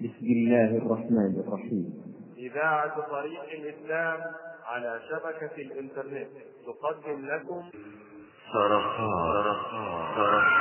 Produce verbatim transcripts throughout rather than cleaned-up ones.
بسم الله الرحمن الرحيم. إذاعة طريق الإسلام على شبكة الإنترنت تقدم لكم صرخات صرخات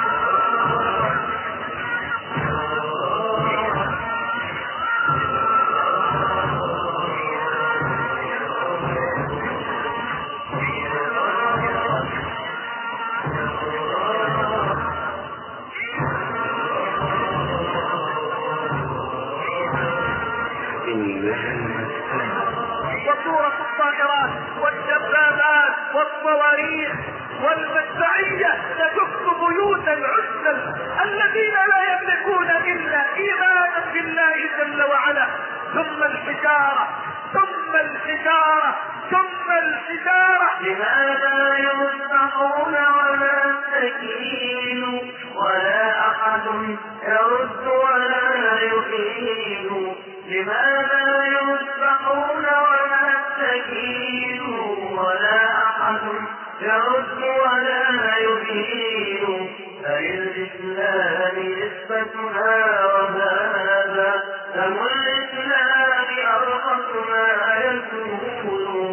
وصورة الطائرات والدبابات والصواريخ والمدفعية تدق بيوت العزل الذين لا يملكون إلا إيمانا بالله جل وعلا، ثم الحجارة ثم الحجارة ثم الحجارة. لماذا يصبحون ولا سكين ولا أحد يرد ولا يحين؟ لماذا يصبحون ولا سكين ولا أحد يرد ولا يحين؟ فللإسلام نسبتنا وهذا دم الإسلام أرخص ما يكون.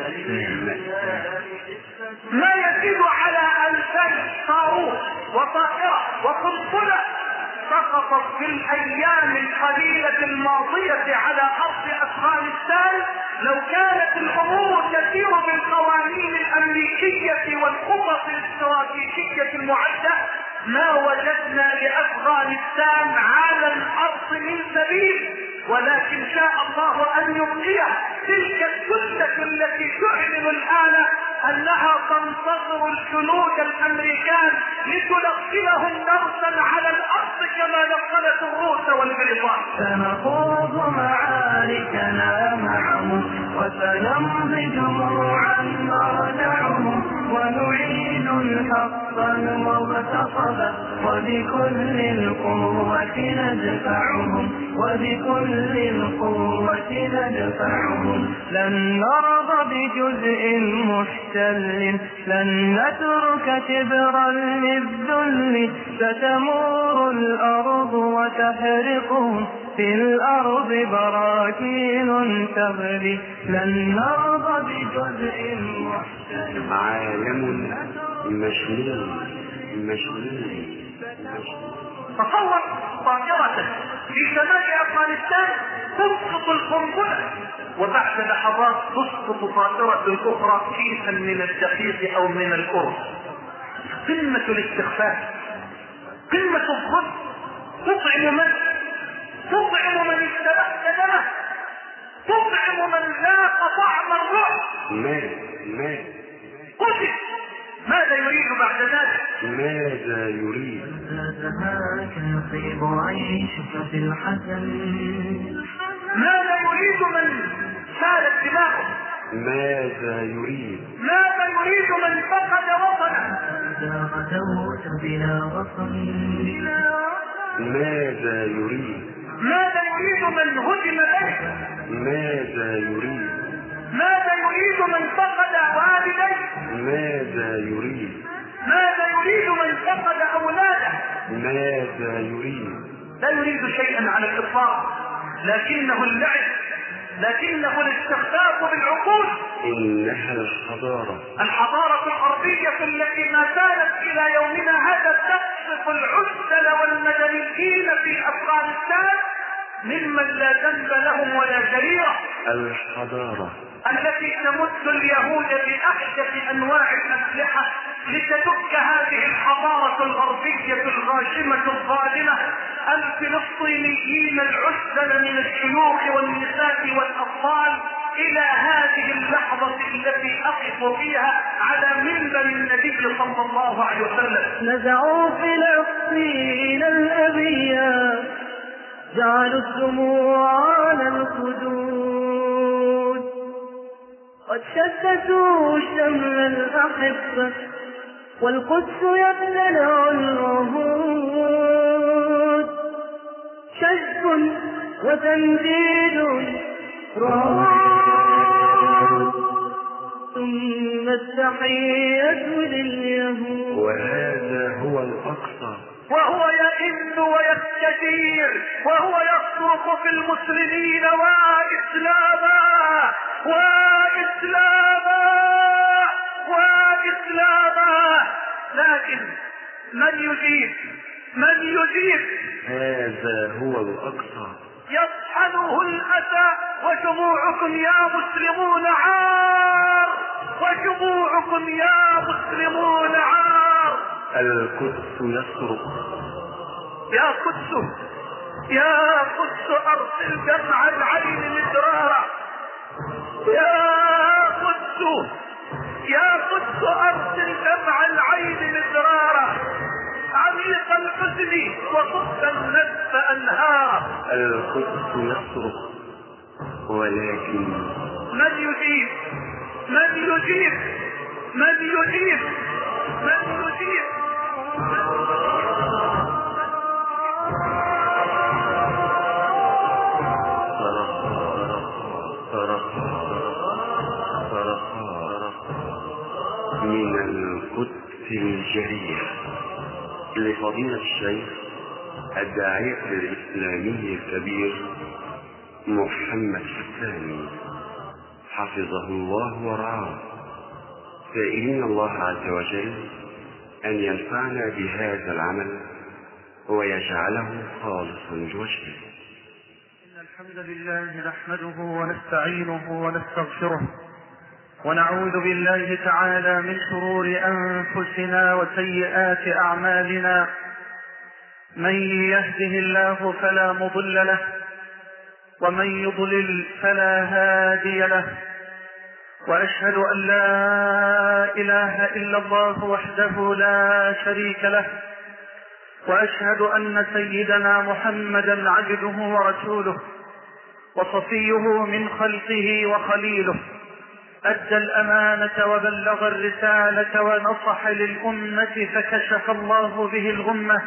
ما يزيد على ألفي صاروخ وطائرة وقنبلة سقطت في الأيام القليلة الماضية على أرض أفغانستان. لو كانت الأمور تسير بالقوانين الأمريكية والخطط الاستراتيجية المعدة ما وجدنا لأفغانستان على الأرض من سبيل، ولكن شاء الله أن يبقيه. تلك السلة التي تعلن الآن أنها تنتظر الجنود الأمريكان لتلقيهم درسا على الأرض كما نقلت الروس والبريطان. سنخوض معاركنا معهم وسنمضي جموعا نردعهم ونعيد الحق المغتصب وبكل القوة ندفعهم وبكل القوة ندفعهم. لن نرضى بجزء محتل، لن نترك شبرا للذل، ستمور الأرض وتحرقهم في الأرض براكين تغلي. لن نرضى بجزء محتل. عالم مشمول مشمول. تصور طائرة في شمال أفغانستان تسقط القنبلة وبعد لحظات تسقط طائرة أخرى كيسا من الدقيق أو من الأرز. قمة الاستخفاف، قمة الظلم. تطعم من تطعم من اشتبهت دمه، تطعم من ذاق طعم الرعب. ماذا ماذا قتل. ماذا يريد بعد ذلك؟ ماذا يريد؟ زادهاك يطيب عيشك في الحسن. ماذا يريد من سالت دماغه؟ ماذا يريد؟ ماذا يريد من فقد وطنه؟ إذا غدوت بلا وطن. ماذا يريد؟ ماذا يريد من هدم بيته؟ ماذا يريد؟ ماذا يريد من فقد والديه؟ ماذا يريد؟ ماذا يريد من فقد اولاده؟ ماذا يريد؟ لا يريد شيئا على الاطلاق، لكنه اللعب، لكنه الاستخفاف بالعقول. إنها الحضارة الحضارة الغربية التي ما زالت إلى يومنا هذا تقصف العزل والمدنيين في أفغانستان ممن لا ذنب لهم ولا جريرة. الحضارة التي تمد اليهود بأحدث أنواع الأسلحة لتدك هذه الحضارة الغربية الغاشمة الظالمة الفلسطينيين العزل من الشيوخ والنساء والأطفال إلى هذه اللحظة التي أقف فيها على منبر النبي صلى الله عليه وسلم. نزعوا فلسطين الأبيات، جعلوا الدموع على الخدود، قد شتتوا شمل الأحبة والقدس يبتلع العهود. شجب وتنديد رعود ثم التحية لليهود. وهذا هو الأقصى وهو يئن ويستجير وهو يصرخ في المسلمين وإسلاما وإسلاما وإسلاما. لكن من يجيب من يجيب هذا هو الأقصى يطحنه الأسى. وجموعكم يا مسلمون عار وجموعكم يا مسلمون عار. القدس يصرخ يا قدس يا قدس أرسل دمع العين مدرارا. يا قدس يا قدس أرسل دمع العين مدرارا. عميق الحزن وصد النفس أنهارا. القدس يصرخ ولكن من يجيب من يجيب من يجيب من يجيب من القدس الجريح لفضيلة الشيخ الداعية الإسلامي الكبير محمد حساني حفظه الله ورعاه، سائلين الله عز وجل أن ينفعنا بهذا العمل ويجعله خالصا لوجهه. إن الحمد لله نحمده ونستعينه ونستغفره ونعوذ بالله تعالى من شرور أنفسنا وسيئات أعمالنا. من يهده الله فلا مضل له ومن يضلل فلا هادي له. وأشهد أن لا إله إلا الله وحده لا شريك له. وأشهد أن سيدنا محمدا عبده ورسوله وصفيه من خلقه وخليله. أدى الأمانة وبلغ الرسالة ونصح للأمة فكشف الله به الغمة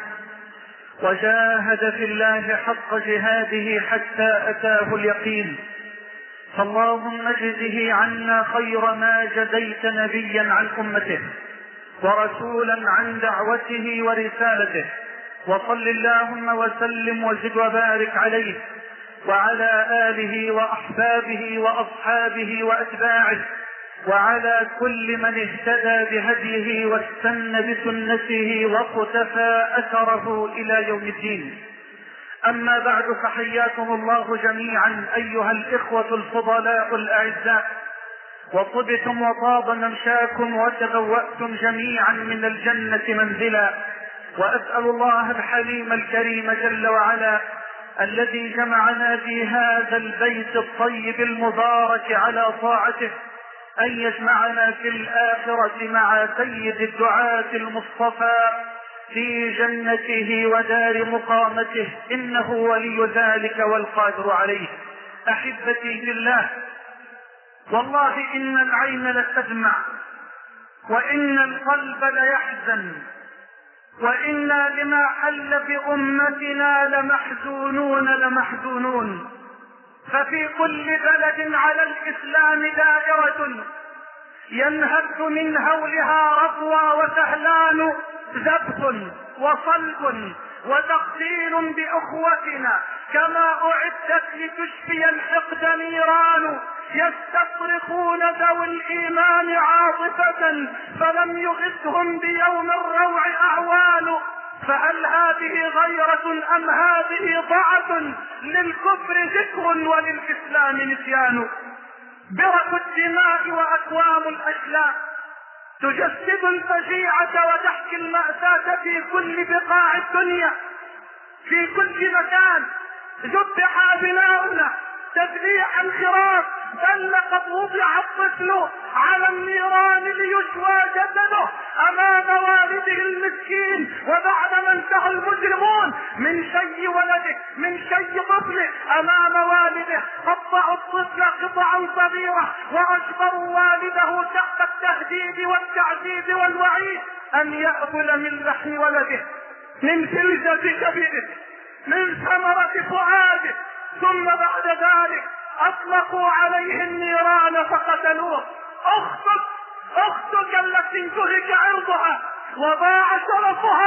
وجاهد في الله حق جهاده حتى أتاه اليقين. فاللهم اجزه عنا خير ما جزيت نبيا عن أمته ورسولا عن دعوته ورسالته. وصل اللهم وسلم وزد وبارك عليه وعلى آله وأحبابه وأصحابه وأتباعه وعلى كل من اهتدى بهديه واستنى بسنته وقتفى أثره إلى يوم الدين. أما بعد فحياكم الله جميعا أيها الإخوة الفضلاء الأعزاء، وطبتم وطاب ممشاكم وتبوأتم جميعا من الجنة منزلا. وأسأل الله الحليم الكريم جل وعلا الذي جمعنا في هذا البيت الطيب المبارك على طاعته أن يجمعنا في الآخرة مع سيد الدعاة المصطفى في جنته ودار مقامته، إنه ولي ذلك والقادر عليه. أحبتي في الله، والله إن العين لتدمع وإن القلب ليحزن وإنا لما حل بأمتنا لمحزونون لمحزونون. ففي كل بلد على الإسلام دائرة ينهب من هولها رضوى وسهلان ذبح وصلب وتقتيل بأخوتنا كما أعدت لتشفي الحقد نيران. يستصرخون ذوي الإيمان عاطفة فلم يغثهم بيوم الروع أعوان. فهل هذه غيرة أم هذه ضعف؟ للكفر ذكر وللإسلام نسيان. برك الدماء وأكوام الأشلاء تجسد الفجيعة وتحكي المأساة في كل بقاع الدنيا. في كل مكان ذبح أبناؤنا تذبيح الخراف، بل لقد وضع الطفل على النيران ليشوى جسده امام والده المسكين. وبعدما انتهى المجرمون من شي ولده من شي طفله امام والده قطعوا الطفل قطعا صغيرة واجبروا والده تحت التهديد والتعذيب والوعيد ان يأكل من لحم ولده، من فلذة كبده، من ثمرة فؤاده. ثم بعد ذلك اطلقوا عليه النيران فقتلوه. اختك اختك التي انتهك عرضها وضاع شرفها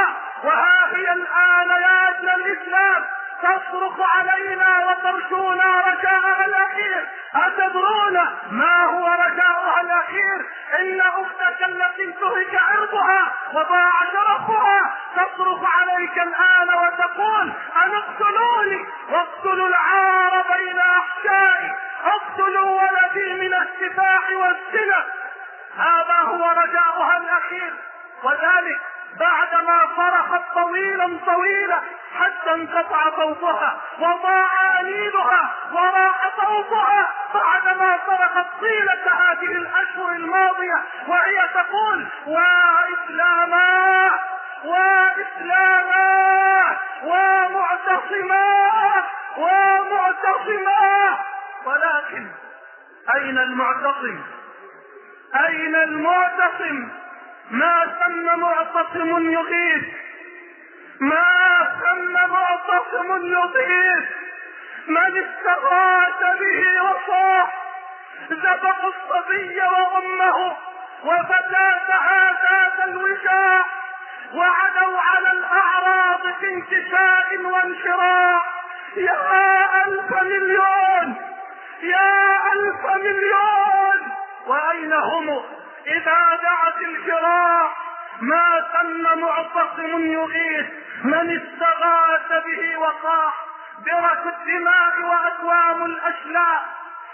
وها هي الآن يا ابن الإسلام تصرخ علينا وترجونا رجاءها الأخير. أتدرون ما هو رجاؤها الأخير؟ إن أختك التي انتهك عرضها وضاع شرفها تصرخ عليك الآن وتقول أن اقتلوني واقتلوا العار بين أحشائي، اقتلوا ولدي من السفاح والزنا. هذا هو رجاؤها الأخير، وذلك بعدما صرخت طويلا طويلا حتى انقطع صوتها وضاع أنينها وراح صوتها، بعدما صرخت طيلة هذه الأشهر الماضية وهي تقول وإسلاما وإسلاما ومعتصما ومعتصما. ولكن أين المعتصم؟ أين المعتصم؟ ما ثم معتصم يغيث، ما ثم معتصم يغيث. من استغاث به وصاح ذبحوا الصبي وأمه وفتاتها ذات الوشاح وعدوا على الأعراض في انتشاء وانشراح. يا ألف مليون، يا ألف مليون، وأين هم إذا دعت الجراح؟ ما ثم معتصم يغيث. من استغاث به وقاح برك الدماء وأكوام الأشلاء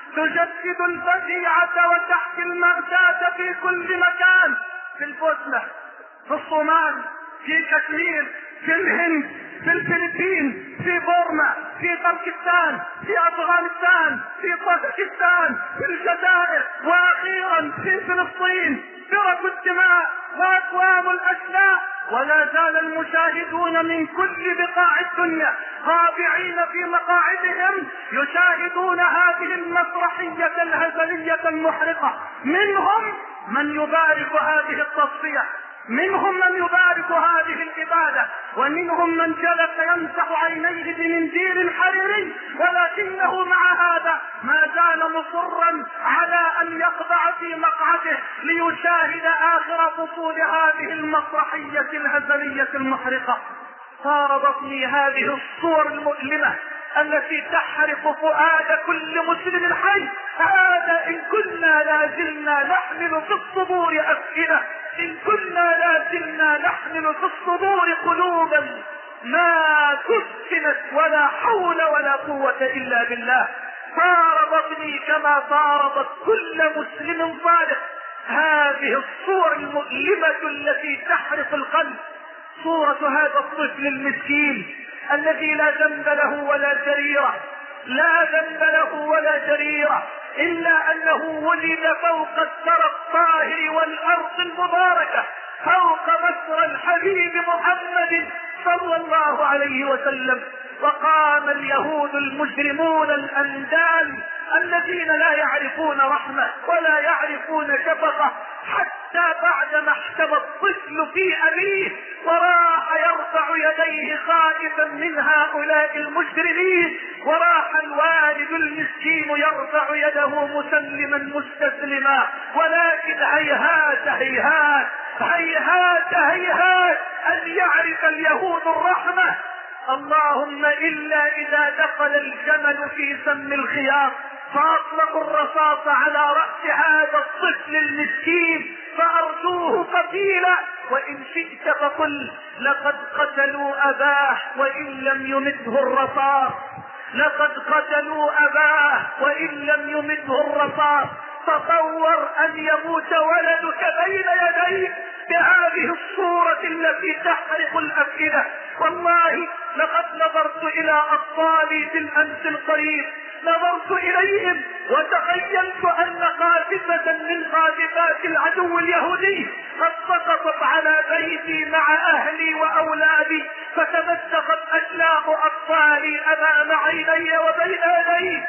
تجسد الفجيعة وتحكي المأساة في كل مكان، في البوسنة، في الصومال، في كشمير، في الهند، في الفلبين، في بورما، في تركستان، في افغانستان، في طاجكستان، في الجزائر، واخيرا في فلسطين. ترك الدماء واكوام الاشلاء، ولا زال المشاهدون من كل بقاع الدنيا خاضعين في مقاعدهم يشاهدون هذه المسرحية الهزلية المحرقة. منهم من يبارك هذه التصفية، منهم من يبارك هذه العبادة، ومنهم من جلس يمسح عينيه بمنديل حريري، ولكنه مع هذا ما زال مصرا على ان يقبع في مقعده ليشاهد اخر فصول هذه المسرحية الهزلية المحرقة. صار بطني هذه الصور المؤلمة التي تحرق فؤاد كل مسلم حي. هذا إن كنا لازلنا نحمل في الصدور أفئدة، إن كنا لازلنا نحمل في الصدور قلوبا ما كسنت ولا حول ولا قوة إلا بالله. صار بطني كما صار كل مسلم صادق هذه الصور المؤلمة التي تحرق القلب. صورة هذا الطفل المسكين الذي لا ذنب له ولا جريرة، لا ذنب له ولا جريرة، إلا أنه ولد فوق الثرى الطاهر والأرض المباركة، فوق مصر الحبيب محمد صلى الله عليه وسلم. وقام اليهود المجرمون الأندال الذين لا يعرفون رحمة ولا يعرفون شفقة، حتى بعدما احتمى الطفل في أبيه وراح يرفع يديه خائفا من هؤلاء المجرمين، وراح الوالد المسكين يرفع يده مسلما مستسلما، ولكن هيهات هيهات هيهات هيهات أن يعرف اليهود الرحمة. اللهم إلا إذا دخل الجمل في سم الخياط فأطلقوا الرصاص على رأس هذا الطفل المسكين فأرجوه قتيلا. وإن شئت فقل لقد قتلوا أباه وإن لم يمته الرصاص، لقد قتلوا أباه وإن لم يمته الرصاص. تصور أن يموت ولدك بين يديك بهذه الصورة التي تحرق الأفئدة. والله لقد نظرت إلى أطفالي في الأمس القريب، نظرت إليهم وتخيلت أن قاذفة من قاذفات العدو اليهودي قد سقطت على بيتي مع أهلي وأولادي، فتمزقت أشلاء أطفالي أمام عيني وبين يدي،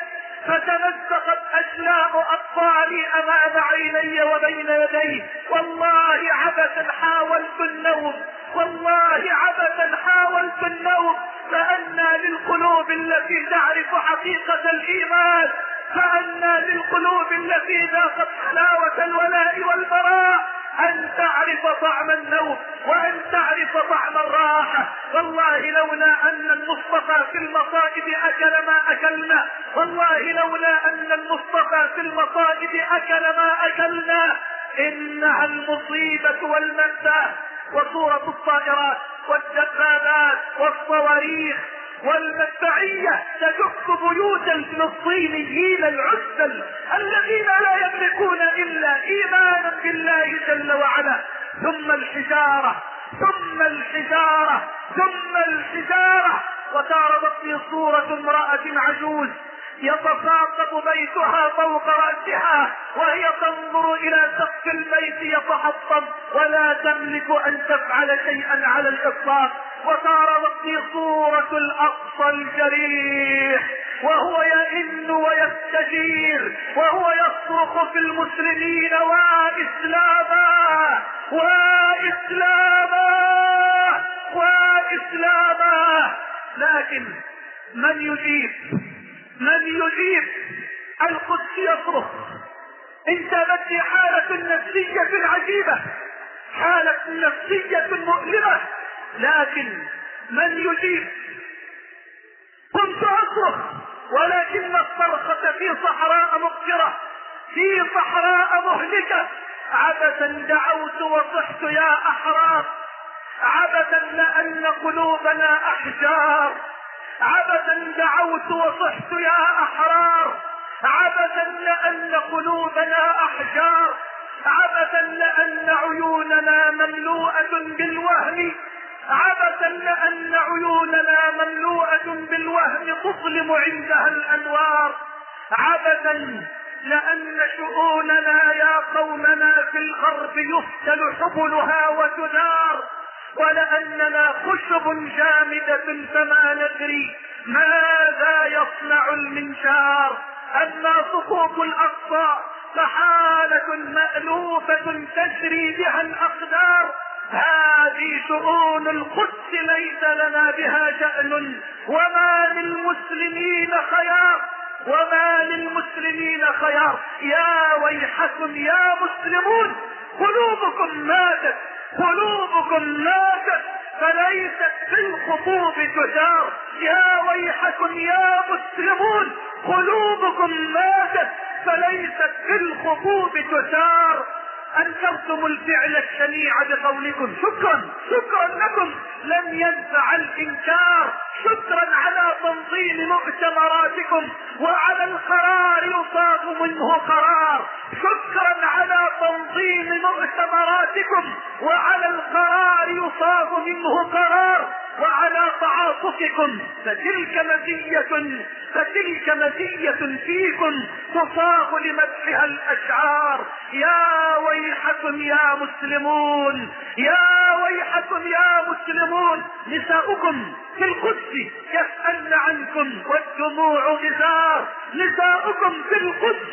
فتمزقت أشلاء أطفالي أمام عيني وبين يدي. والله عبثا حاولت النوم، والله عبثا حاولت النوم، فأنى للقلوب التي تعرف حقيقة الإيمان، فأنى للقلوب التي ذاقت حلاوة الولاء والبراء أن تعرف طعم النوم وأن تعرف طعم الراحة. والله لولا أن المصطفى في المصائب أكل ما أكلنا، والله لولا أن المصطفى في المصائب أكل ما أكلنا. إنها المصيبة والمأساة. وصورة الطائرات والدبابات والصواريخ والمدفعية تدق بيوت الفلسطينيين العزل الذين لا يملكون إلا إيمانا بالله جل وعلا. ثم الحجارة ثم الحجارة ثم الحجارة. وتعرضت لي صورة امرأة عجوز يتساقط بيتها فوق رأسها وهي تنظر إلى سقف البيت يتحطم ولا تملك أن تفعل شيئا على الإطلاق. وتعرضت لي صورة الأقصى الجريح وهو يئن ويستجير وهو يصرخ في المسلمين: وإسلاما وإسلاما وإسلاما. لكن من يجيب؟ من يجيب؟ القدس يصرخ. انتابت لي حالة نفسية عجيبة، حالة نفسية مؤلمة، لكن من يجيب؟ كنت أصرخ ولكن الصرخة في صحراء مقصرة، في صحراء مهلكة. عبثا دعوت وصحت يا أحرار، عبثا لأن قلوبنا أحجار، عبثا دعوت وصحت يا أحرار، عبثا لأن قلوبنا أحجار، عبثا لأن عيوننا مملوءة بالوهم، عبثا لأن عيوننا مملوءة بالوهم تظلم عندها الأنوار، عبثا لأن شؤوننا يا قومنا في الغرب يفتل حبلها وتدار، ولأننا خشب جامدة فما ندري ماذا يصنع المنشار. أما سقوط الأقصى فحالة مألوفة تجري بها الأقدار. هذه شؤون القدس ليس لنا بها شأن، وما للمسلمين خيار، وما للمسلمين خيار. يا ويحكم يا مسلمون، قلوبكم ماتت، قلوبكم ماتت فليست في الخطوب تجار. يا ويحكم يا مسلمون، قلوبكم ماتت فليست في الخطوب تجار. أنكرتم الفعل الشنيع بقولكم شكرا، شكرا لكم، لم ينفع الإنكار. شكرا على تنظيم مؤتمراتكم وعلى القرار يصاب منه قرار. شكرا على تنظيم مؤتمراتكم وعلى القرار يصاب منه قرار، وعلى تعاطفكم. فتلك مزية فتلك مزية فيكم تصاغ لمدحها الأشعار. يا ويحكم يا مسلمون، يا ويحكم يا مسلمون، نساؤكم في القدس يسألن عنكم والدموع غزار، نساؤكم في القدس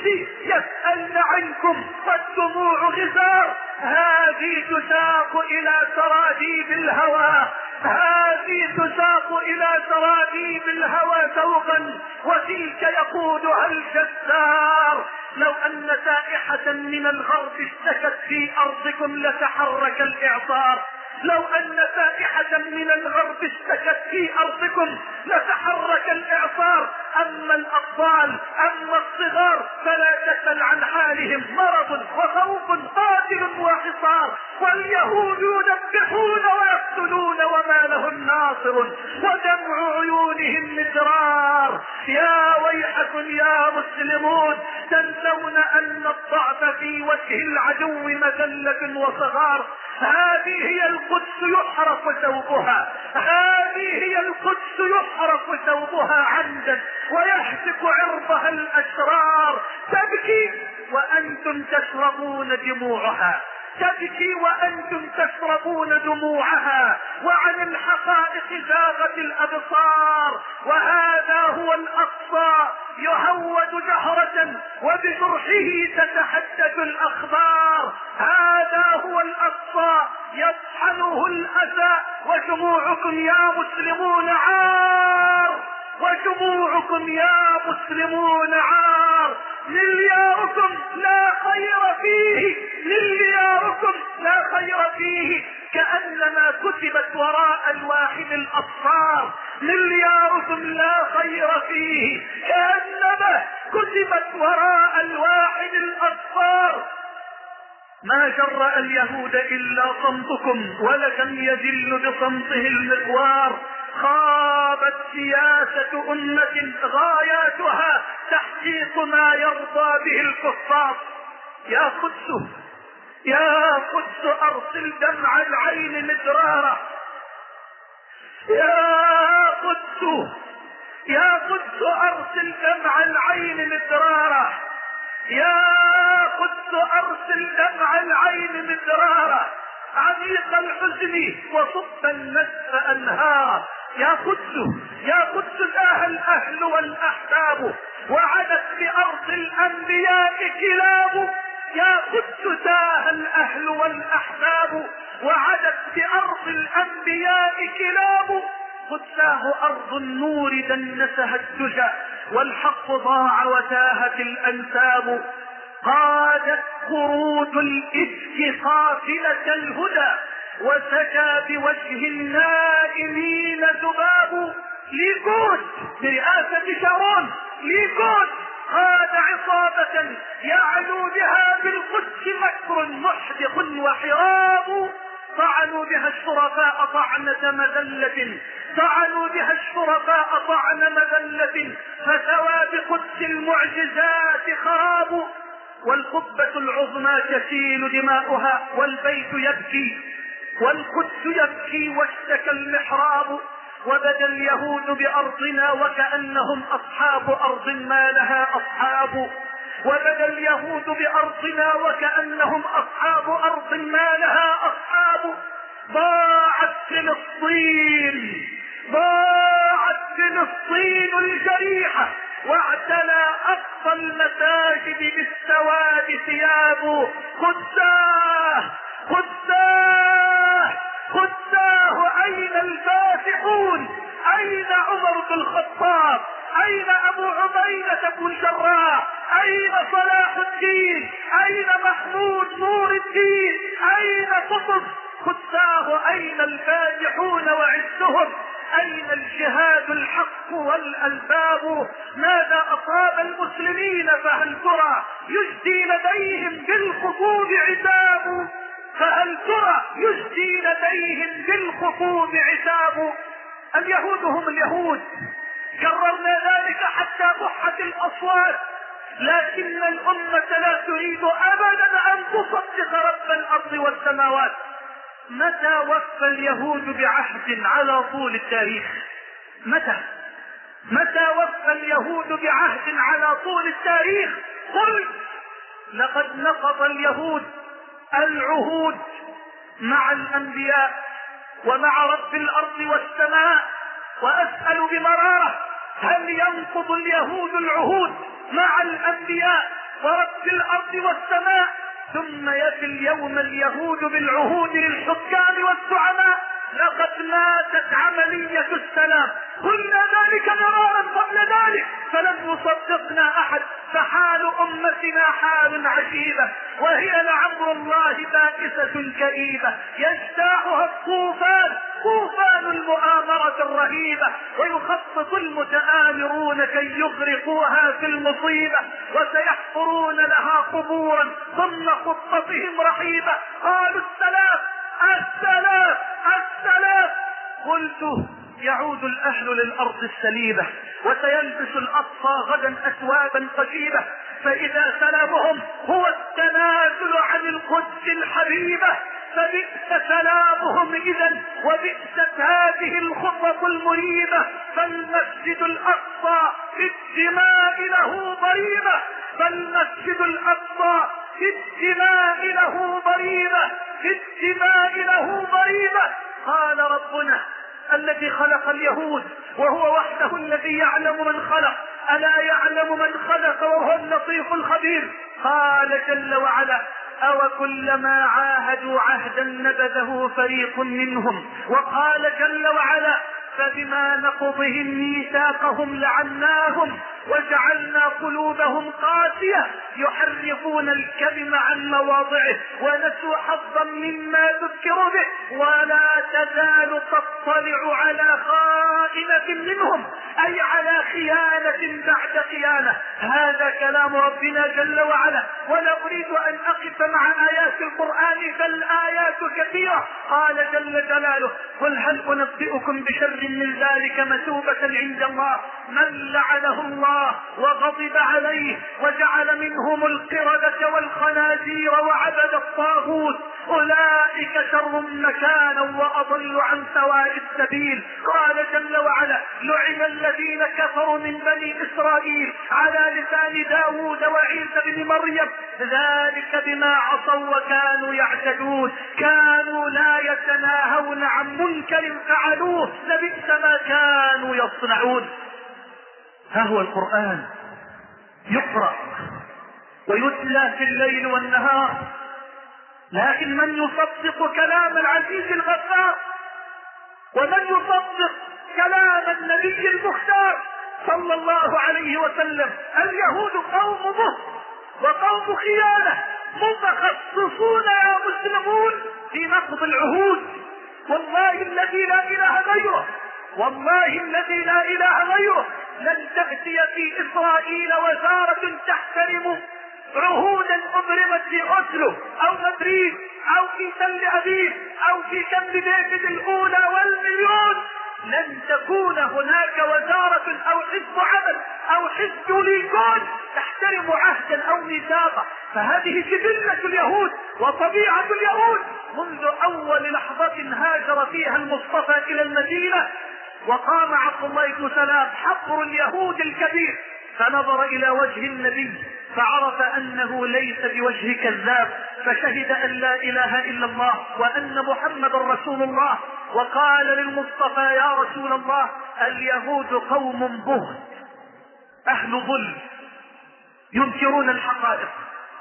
يسألن عنكم والدموع غزار. هذه تساق إلى سراديب الهوى، هذه تساق إلى سراديب الهوى سوقا، وتلك يقودها الجسار. لو أن سائحة من الغرب اشتكت في أرضكم لتحرك الإعصار، لو أن سائحة من الغرب اشتكت في أرضكم لتحرك الإعصار. أما الأطفال أما الصغار فلا تسأل عن حالهم، مرض وخوف قاتل وحصار، واليهود يذبحون ويقتلون وما لهم ناصر، ودمع عيونهم مدرار. يا ويحكم يا مسلمون، تنسون أن الضعف في وجه العدو مذلة وصغار. هذه هي القدس يحرق ثوبها، هذه هي القدس يحرق ثوبها عمدا ويحرق عرضها الأشرار. تبكي وأنتم تشربون دموعها، تبكي وأنتم تشربون دموعها، وعن الحقائق زاغت الأبصار. وهذا هو الأقصى يهود جهرة وبجرحه تتحدث الأخبار. هذا هو الأقصى يطحنه الأسى، وجموعكم يا مسلمون عار، وجموعكم يا مسلمون عار. ملياركم لا خير فيه، ملياركم دياركم لا خير فيه، كأنما كتبت وراء الواحد الأصفار. ملياركم لا خير فيه، كأنما كتبت وراء الواحد الأصفار. ما جرأ اليهود إلا صمتكم، ولكم يذل بصمته المقوار. خابت سياسة أمة غاياتها تحقيق ما يرضى به الكفار. يا قدس يا قدس أرسل دمع العين مدرارا. يا قدس يا قدس أرسل دمع العين مدرارا. يا قدس أرسل دمع العين مدرارا، عميق الحزن وصب النسف أنهارا. يا قدس يا قدس تاه الأهل والأحباب، وعدت بأرض الأنبياء كلاب. يا قدس تاه الأهل والأحباب، وعدت بأرض الأنبياء كلاب. قدساه أرض النور دنسها الدجى، والحق ضاع وتاهت الأنساب. قادت خروج الإفك قافلة الهدى، وسكى بوجه النائمين ذباب. ليكود برئاسة شارون، ليكود قاد عصابة يعلو بها بالقدس مكر محدق وحراب. طعنوا بها الشرفاء طعنة مذلة، طعنوا بها الشرفاء طعن مذلة، فسوى بقدس المعجزات خراب. والقبة العظمى تسيل دماؤها، والبيت يبكي والقدس يبكي واشتكى المحراب. وبدا اليهود بأرضنا وكأنهم أصحاب أرض ما لها أصحاب. وبدا اليهود بأرضنا وكأنهم أصحاب أرض ما لها أصحاب. ضاعت فلسطين ضاعت فلسطين الجريحة، واعتلى أقصى المساجد بالسواد ثياب. قداه قداه قداه أين الفاتحون؟ أين عمر بن الخطاب؟ أين أبو عبيدة بن الجراح؟ أين صلاح الدين؟ أين محمود نور الدين؟ أين قطز؟ قداه أين الفاتحون وعزهم؟ أين الجهاد الحق والألباب؟ ماذا أصاب المسلمين؟ فهل ترى يجدي لديهم بالخطوب عتاب؟ فهل ترى يجدي لديهم بالخطوب عتاب؟ اليهود هم اليهود، كررنا ذلك حتى ضحت الأصوات، لكن الأمة لا تريد أبدا أن تصدق رب الأرض والسماوات. متى وفى اليهود بعهد على طول التاريخ؟ متى متى وفى اليهود بعهد على طول التاريخ؟ قل لقد نقض اليهود العهود مع الأنبياء ومع رب الأرض والسماء. وأسأل بمرارة، هل ينقض اليهود العهود مع الأنبياء ورب الأرض والسماء ثم يفي اليوم اليهود بالعهود للحكام والزعماء؟ لقد ماتت عملية السلام. قلنا ذلك مرارا قبل ذلك فلم يصدقنا أحد. فحال أمتنا حال عجيبة، وهي لعمر الله بائسة كئيبة يجتاحها الطوفان، طوفان المؤامرة الرهيبة، ويخطط المتآمرون كي يغرقوها في المصيبة، وسيحفرون لها قبورا ضمن خطتهم رهيبة. قالوا السلام السلام السلام. قلت يعود الأهل للأرض السليبة، وسيلبس الأطفى غدا أثوابا قشيبة، فإذا سلامهم هو التنازل عن القدس الحبيبة فبئس سلامهم إذا، وبئست هذه الخطط المريبة. فالمسجد الأقصى في الدماء له ضريبة، فالمسجد الأقصى في الدماء له ضريبة، في الدماء له ضريبة. قال ربنا الذي خلق اليهود وهو وحده الذي يعلم من خلق، ألا يعلم من خلق وهو اللطيف الخبير. قال جل وعلا أو كلما عاهدوا عهدا نبذه فريق منهم. وقال جل وعلا فبما نقضهم ميثاقهم لعناهم وجعلنا قلوبهم قاسية يحرفون الكلم عن مواضعه ونسوا حظا مما ذكروا به، ولا تزال تطلع على خائنة منهم، أي على خيانة بعد خيانة. هذا كلام ربنا جل وعلا. ولا أريد أن أقف مع آيات القرآن بل آيات كثيرة. قال جل جلاله: قل هل أنبئكم بشر من ذلك مثوبة عند الله من لعنه الله وغضب عليه وجعل منهم القردة والخنازير وعبد الطاغوت أولئك شر مكانا وأضل عن سواء السبيل. قال جل وعلا: لعن الذين كفروا من بني إسرائيل على لسان داود وعيسى بن مريم ذلك بما عصوا وكانوا يعتدون كانوا لا يتناهون عن منكر فعلوه لبئس ما كانوا يصنعون. ها هو القرآن يقرأ ويتلى في الليل والنهار، لكن من يصدق كلام العزيز الغفار ومن يصدق كلام النبي المختار صلى الله عليه وسلم؟ اليهود قوم بهت وقوم خيانة متخصصون يا مسلمون في نقض العهود. والله الذي لا إله غيره والله الذي لا إله غيره لن تأتي في إسرائيل وزارة تحترم عهودا أبرمت في أوسلو أو مدريد أو في تل أبيب أو في كامب ديفيد الأولى والمليون. لن تكون هناك وزارة أو حزب عمل أو حزب ليكون تحترم عهدا أو ميثاقا. فهذه جبلة اليهود وطبيعة اليهود منذ أول لحظة هاجر فيها المصطفى إلى المدينة وقام عبد الله بن سلام حبر اليهود الكبير، فنظر إلى وجه النبي فعرف أنه ليس بوجه كذاب، فشهد أن لا إله إلا الله وأن محمد رسول الله، وقال للمصطفى: يا رسول الله، اليهود قوم بهت أهل ظلم ينكرون الحقائق،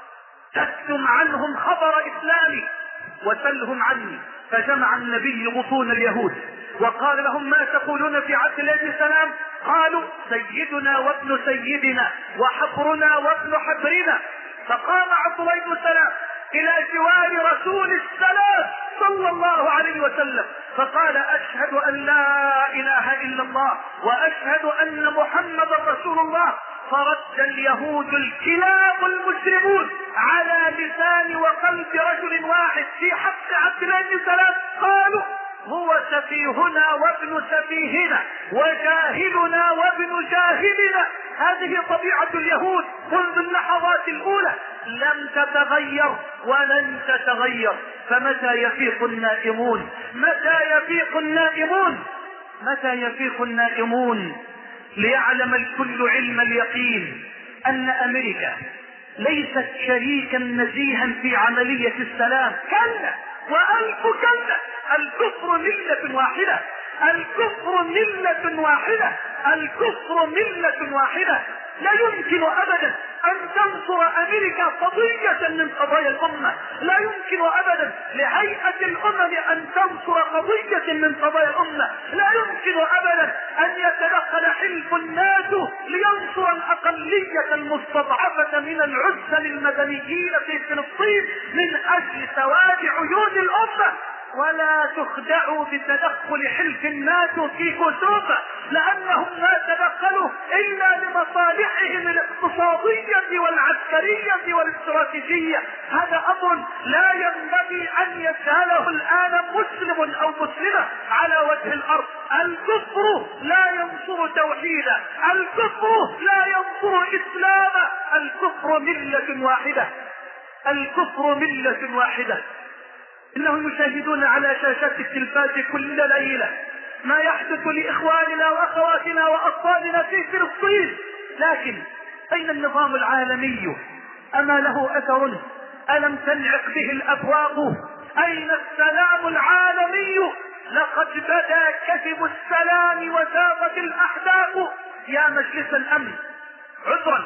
تكتم عنهم خبر إسلامي وسلهم عني. فجمع النبي بطون اليهود وقال لهم: ما تقولون في عبد الله بن سلام؟ قالوا: سيدنا وابن سيدنا وحبرنا وابن حبرنا. فقام عبد الله بن سلام إلى جوار رسول السلام صلى الله عليه وسلم فقال: أشهد أن لا إله إلا الله وأشهد أن محمد رسول الله. فرد اليهود الكلاب المسلمون على لسان وقلب رجل واحد في حق عبد الله بن سلام قالوا: هو سفيهنا وابن سفيهنا وجاهلنا وابن جاهلنا. هذه طبيعة اليهود منذ اللحظات الأولى، لم تتغير ولن تتغير. فمتى يفيق النائمون؟ متى يفيق النائمون؟ متى يفيق النائمون؟ ليعلم الكل علم اليقين أن أمريكا ليست شريكا نزيها في عملية السلام، كلا وألف كلا. الكفر ملة واحدة، الكفر ملة واحدة، الكفر ملة واحدة. لا يمكن أبدا أن تنصر أمريكا قضية من قضايا الأمة، لا يمكن أبدا لهيئة الأمم أن تنصر قضية من قضايا الأمة، لا يمكن أبدا أن يتدخل حلف الناتو لينصر الأقلية المستضعفة من العزل المدنيين في فلسطين من أجل سواد عيون الأمة. ولا تخدعوا بتدخل حلف الناتو في كسوفة، لأنهم ما تدخلوا إلا لمصالحهم الاقتصادية والعسكرية والاستراتيجية. هذا أمر لا ينبغي أن يجهله الآن مسلم أو مسلمة على وجه الأرض. الكفر لا ينصر توحيدا، الكفر لا ينصر إسلاما، الكفر ملة واحدة، الكفر ملة واحدة. إنهم يشاهدون على شاشات التلفاز كل ليلة ما يحدث لإخواننا وأخواتنا وأطفالنا في فلسطين، لكن أين النظام العالمي؟ أما له أثر؟ ألم تنعق به الأبواب؟ أين السلام العالمي؟ لقد بدا كتب السلام وساقت الأحداث. يا مجلس الأمن عذرا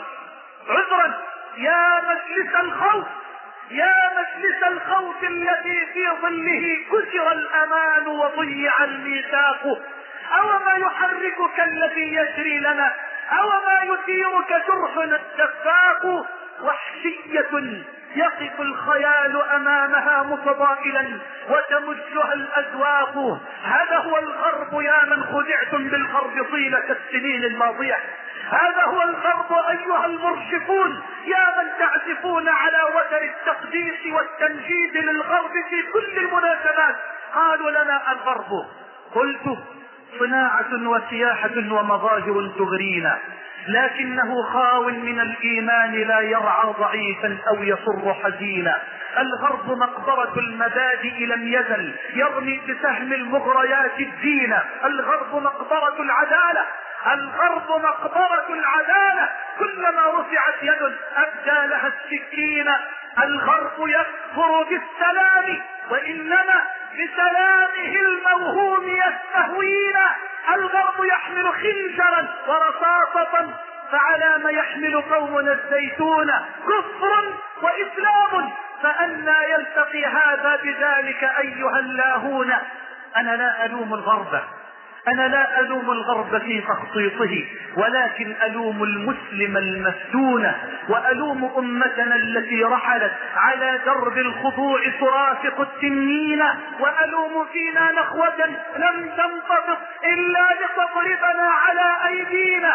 عذرا، يا مجلس الخوف، يا مجلس الخوف الذي في ظله كسر الأمان وضيع الميثاق. أو ما يحركك الذي يجري لنا أو ما يثيرك جرحنا الدفاق وحشية يقف الخيال أمامها متضائلا وتمجها الأذواق. هذا هو الغرب يا من خدعتم بالغرب طيلة السنين الماضية. هذا هو الغرب أيها المرشفون يا من تعزفون على وتر التقديس والتمجيد للغرب في كل المناسبات. قالوا لنا الغرب، قلت صناعة وسياحة ومظاهر تغرينا، لكنه خاو من الإيمان لا يرعى ضعيفا أو يصر حزينا. الغرب مقبرة المبادئ لم يزل يرمي بسهم المغريات الدين. الغرب مقبرة العدالة، الغرب مقبرة العدالة، كلما رفعت يد أبدى لها السكين. الغرب يكفر بالسلام وإنما بسلامه الموهوم يستهوينا. الغرب يحمل خنجرا ورصاصة، فعلى ما يحمل قومنا الزيتون كفر وإسلام، فأنى يلتقي هذا بذلك أيها اللاهون. أنا لا ألوم الغرب، أنا لا ألوم الغرب في تخطيطه، ولكن ألوم المسلم المفتون، وألوم أمتنا التي رحلت على درب الخضوع ترافق التنين، وألوم فينا نخوة لم تنطبق إلا لتضربنا على أيدينا.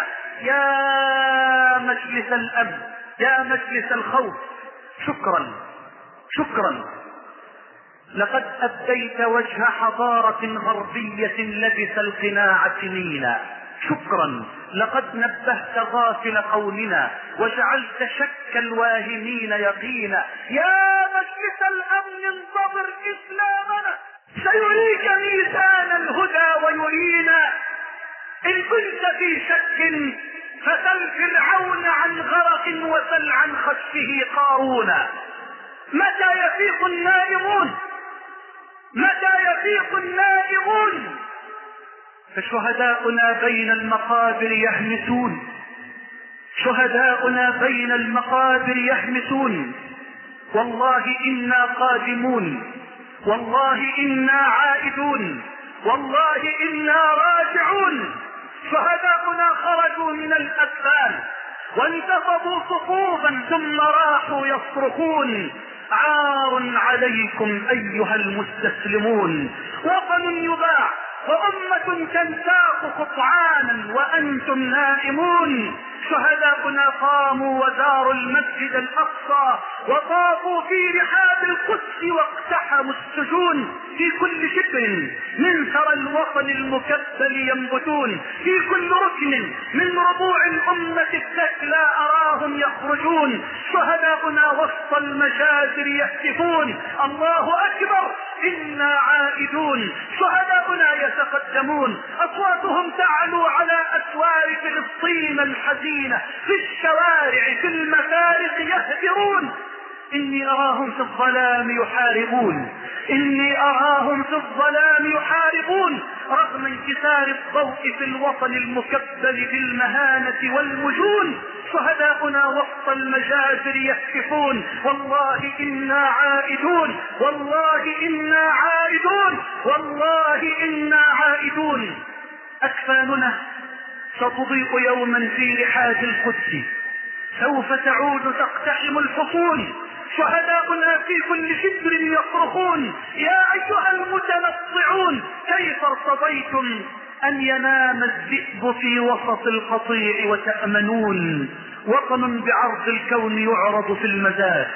يا مجلس الأمن، يا مجلس الخوف، شكرا شكرا، لقد أبديت وجه حضارة غربية لبس القناع سنينا. شكرا، لقد نبهت غافل قومنا وجعلت شك الواهمين يقينا. يا مجلس الأمن انتظر إسلامنا، سيريك ميزان الهدى ويرينا. إن كنت في شك فسل فرعون عن غرق وسل عن خسفه قارون. متى يفيق النائمون، متى يفيق النائمون؟ فشهداؤنا بين المقابر يهمسون، شهداؤنا بين المقابر يهمسون. والله إنا قادمون، والله إنا عائدون، والله إنا راجعون. شهداؤنا خرجوا من الأكفان وانتفضوا صفوفا ثم راحوا يصرخون: عار عليكم أيها المستسلمون. وطن يباع وأمة تنساق قطعانا وأنتم نائمون. شهداؤنا قاموا وزاروا المسجد الأقصى وطافوا في رحاب القدس واقتحموا السجون. في كل شبر من ثرى الوطن المكبل ينبتون، في كل ركن من ربوع الأمة التكلى أراهم يخرجون. شهداؤنا وسط المجازر يهتفون: الله أكبر إنا عائدون. شهداؤنا يتقدمون، أصواتهم تعلو على أسوار فلسطين الحزينة، في الشوارع في المفارق يهدرون. إني أراهم في الظلام يحاربون، إني أراهم في الظلام يحاربون، رغم انكسار الضوء في الوطن المكبل بالمهانة والمجون. شهداؤنا وسط المجازر يهتفون: والله إنا عائدون، والله إنا عائدون، والله إنا عائدون. أكفاننا ستضيء يوما في رحاب القدس، سوف تعود تقتحم الحصون. شهداؤنا في كل شبر يصرخون: يا أيها المتنطعون كيف ارتضيتم أن ينام الذئب في وسط القطيع وتأمنون. وطن بعرض الكون يعرض في المزاد،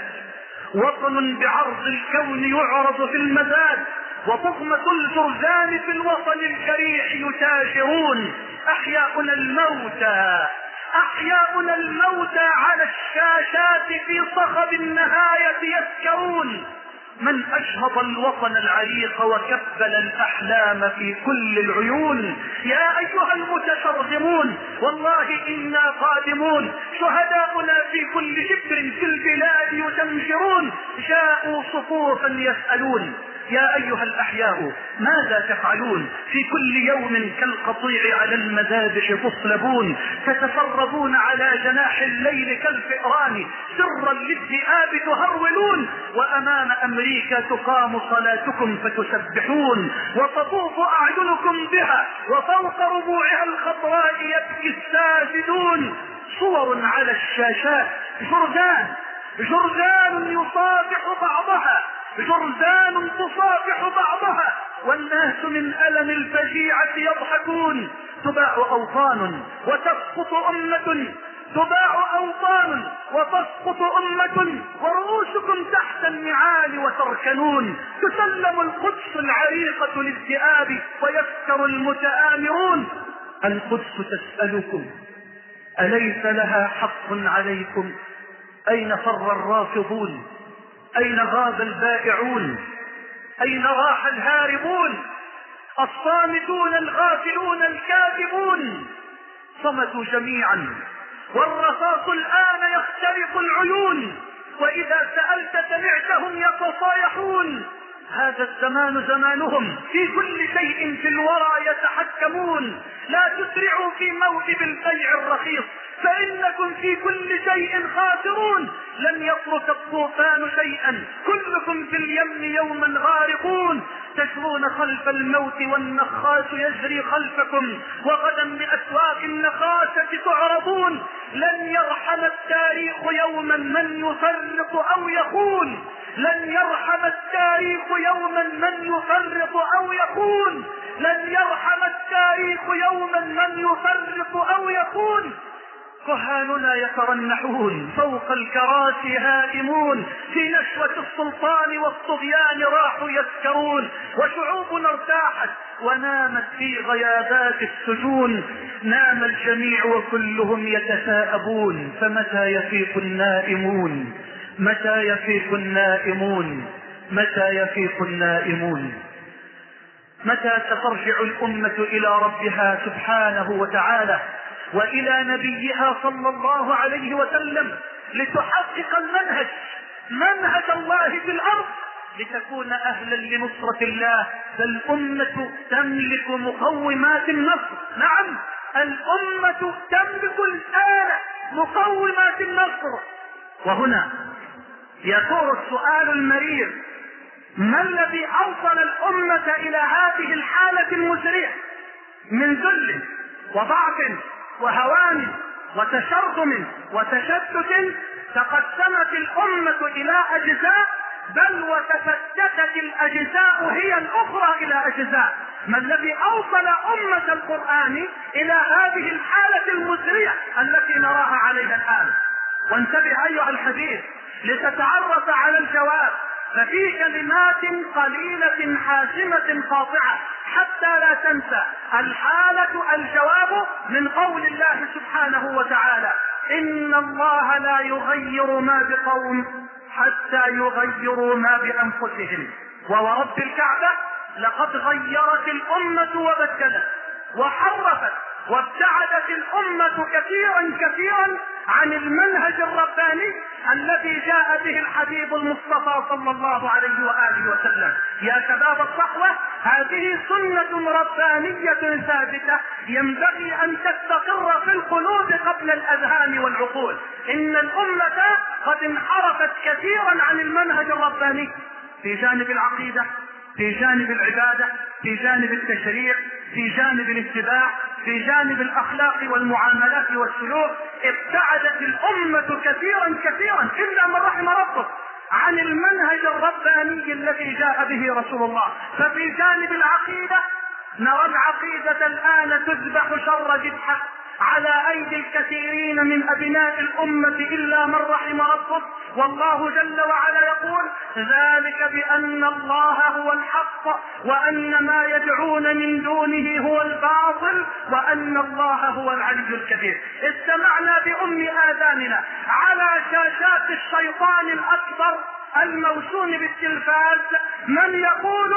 وطن بعرض الكون يعرض في المزاد، وطغمة الجرذان في الوطن الجريح يتاجرون. أحياؤنا الموتى، أحياؤنا الموتى على الشاشات في صخب النهاية يسكرون. من أشهض الوطن العريق وكبل الأحلام في كل العيون. يا أيها المتشرذمون والله إنا قادمون. شهداؤنا في كل شبر في البلاد يتمجرون، جاءوا صفوفا يسألون: يا أيها الأحياء ماذا تفعلون؟ في كل يوم كالقطيع على المذابح تصلبون، تتفربون على جناح الليل كالفئران، سرا للذئاب تهرولون، وأمام أمريكا تقام صلاتكم فتسبحون، وتطوف أعينكم بها، وفوق ربوعها الخضراء يبكي الساجدون. صور على الشاشات، جرذان جرذان يصافح بعضها، جرذان تصافح بعضها، والناس من ألم الفجيعة يضحكون. تباع أوطان وتسقط أمة، تباع أوطان وتسقط أمة، ورؤوسكم تحت النعال وتركنون. تسلم القدس العريقة للذئاب ويسكر المتآمرون. القدس تسألكم أليس لها حق عليكم؟ أين فر الرافضون؟ أين غاب البائعون؟ أين راح الهاربون؟ الصامتون الغافلون الكاذبون صمتوا جميعا، والرصاص الآن يخترق العيون، وإذا سألت سمعتهم يتصايحون. هذا الزمان زمانهم، في كل شيء في الورى يتحكمون. لا تسرعوا في موهب البيع الرخيص، فإنكم في كل شيء خاسرون. لن يترك الطوفان شيئا، كلكم في اليم يوما غارقون. تجرون خلف الموت والنخاس يجري خلفكم، وغدا بأسواق النخاسة تعرضون. لن يرحم التاريخ يوما من يفرط أو يخون، لن يرحم التاريخ يوما من يفرط أو يخون، لن يرحم التاريخ يوما من يفرط أو يخون. كهاننا يترنحون، فوق الكراسي هائمون، في نشوة السلطان والطغيان راحوا يسكرون. وشعوبنا ارتاحت ونامت في غيابات السجون. نام الجميع وكلهم يتثاءبون، فمتى يفيق النائمون؟ متى يفيق النائمون؟ متى يفيق النائمون؟ متى سترجع الأمة إلى ربها سبحانه وتعالى وإلى نبيها صلى الله عليه وسلم لتحقق المنهج، منهج الله في الأرض، لتكون أهلا لنصرة الله؟ فالأمة تملك مقومات النصر. نعم، الأمة تملك الآن مقومات النصر. وهنا يثور السؤال المرير: ما الذي أوصل الأمة إلى هذه الحالة المزرية من ذل وضعف وهوان وتشرذم وتشتت؟ تقسمت الأمة إلى أجزاء، بل وتفتتت الأجزاء هي الأخرى إلى أجزاء. ما الذي أوصل أمة القرآن إلى هذه الحالة المزرية التي نراها عليها الآن؟ وانتبه أيها الحبيب لتتعرف على الجواب، ففي كلمات قليلة حاسمة قاطعة حتى لا تنسى. الحالة الجواب من قول الله سبحانه وتعالى: إن الله لا يغير ما بقوم حتى يغيروا ما بأنفسهم. وورب الكعبة لقد غيرت الأمة وبدلت وحرفت وابتعدت الأمة كثيرا كثيرا عن المنهج الرباني الذي جاء به الحبيب المصطفى صلى الله عليه وآله وسلم. يا شباب الصحوة، هذه سنة ربانية ثابتة ينبغي أن تستقر في القلوب قبل الأذهان والعقول. إن الأمة قد انحرفت كثيرا عن المنهج الرباني في جانب العقيدة، في جانب العبادة، في جانب التشريع، في جانب الاتباع، في جانب الأخلاق والمعاملات والسلوك. ابتعدت الأمة كثيرا كثيرا إلا من رحم ربك عن المنهج الرباني الذي جاء به رسول الله. ففي جانب العقيدة نرى العقيدة الآن تذبح شر ذبحة على أيدي الكثيرين من أبناء الأمة إلا من رحم ربك. والله جل وعلا يقول: ذلك بأن الله هو الحق وأن ما يدعون من دونه هو الباطل وأن الله هو العلي الكبير. استمعنا بأم آذاننا على شاشات الشيطان الأكبر الموسوم بالتلفاز من يقول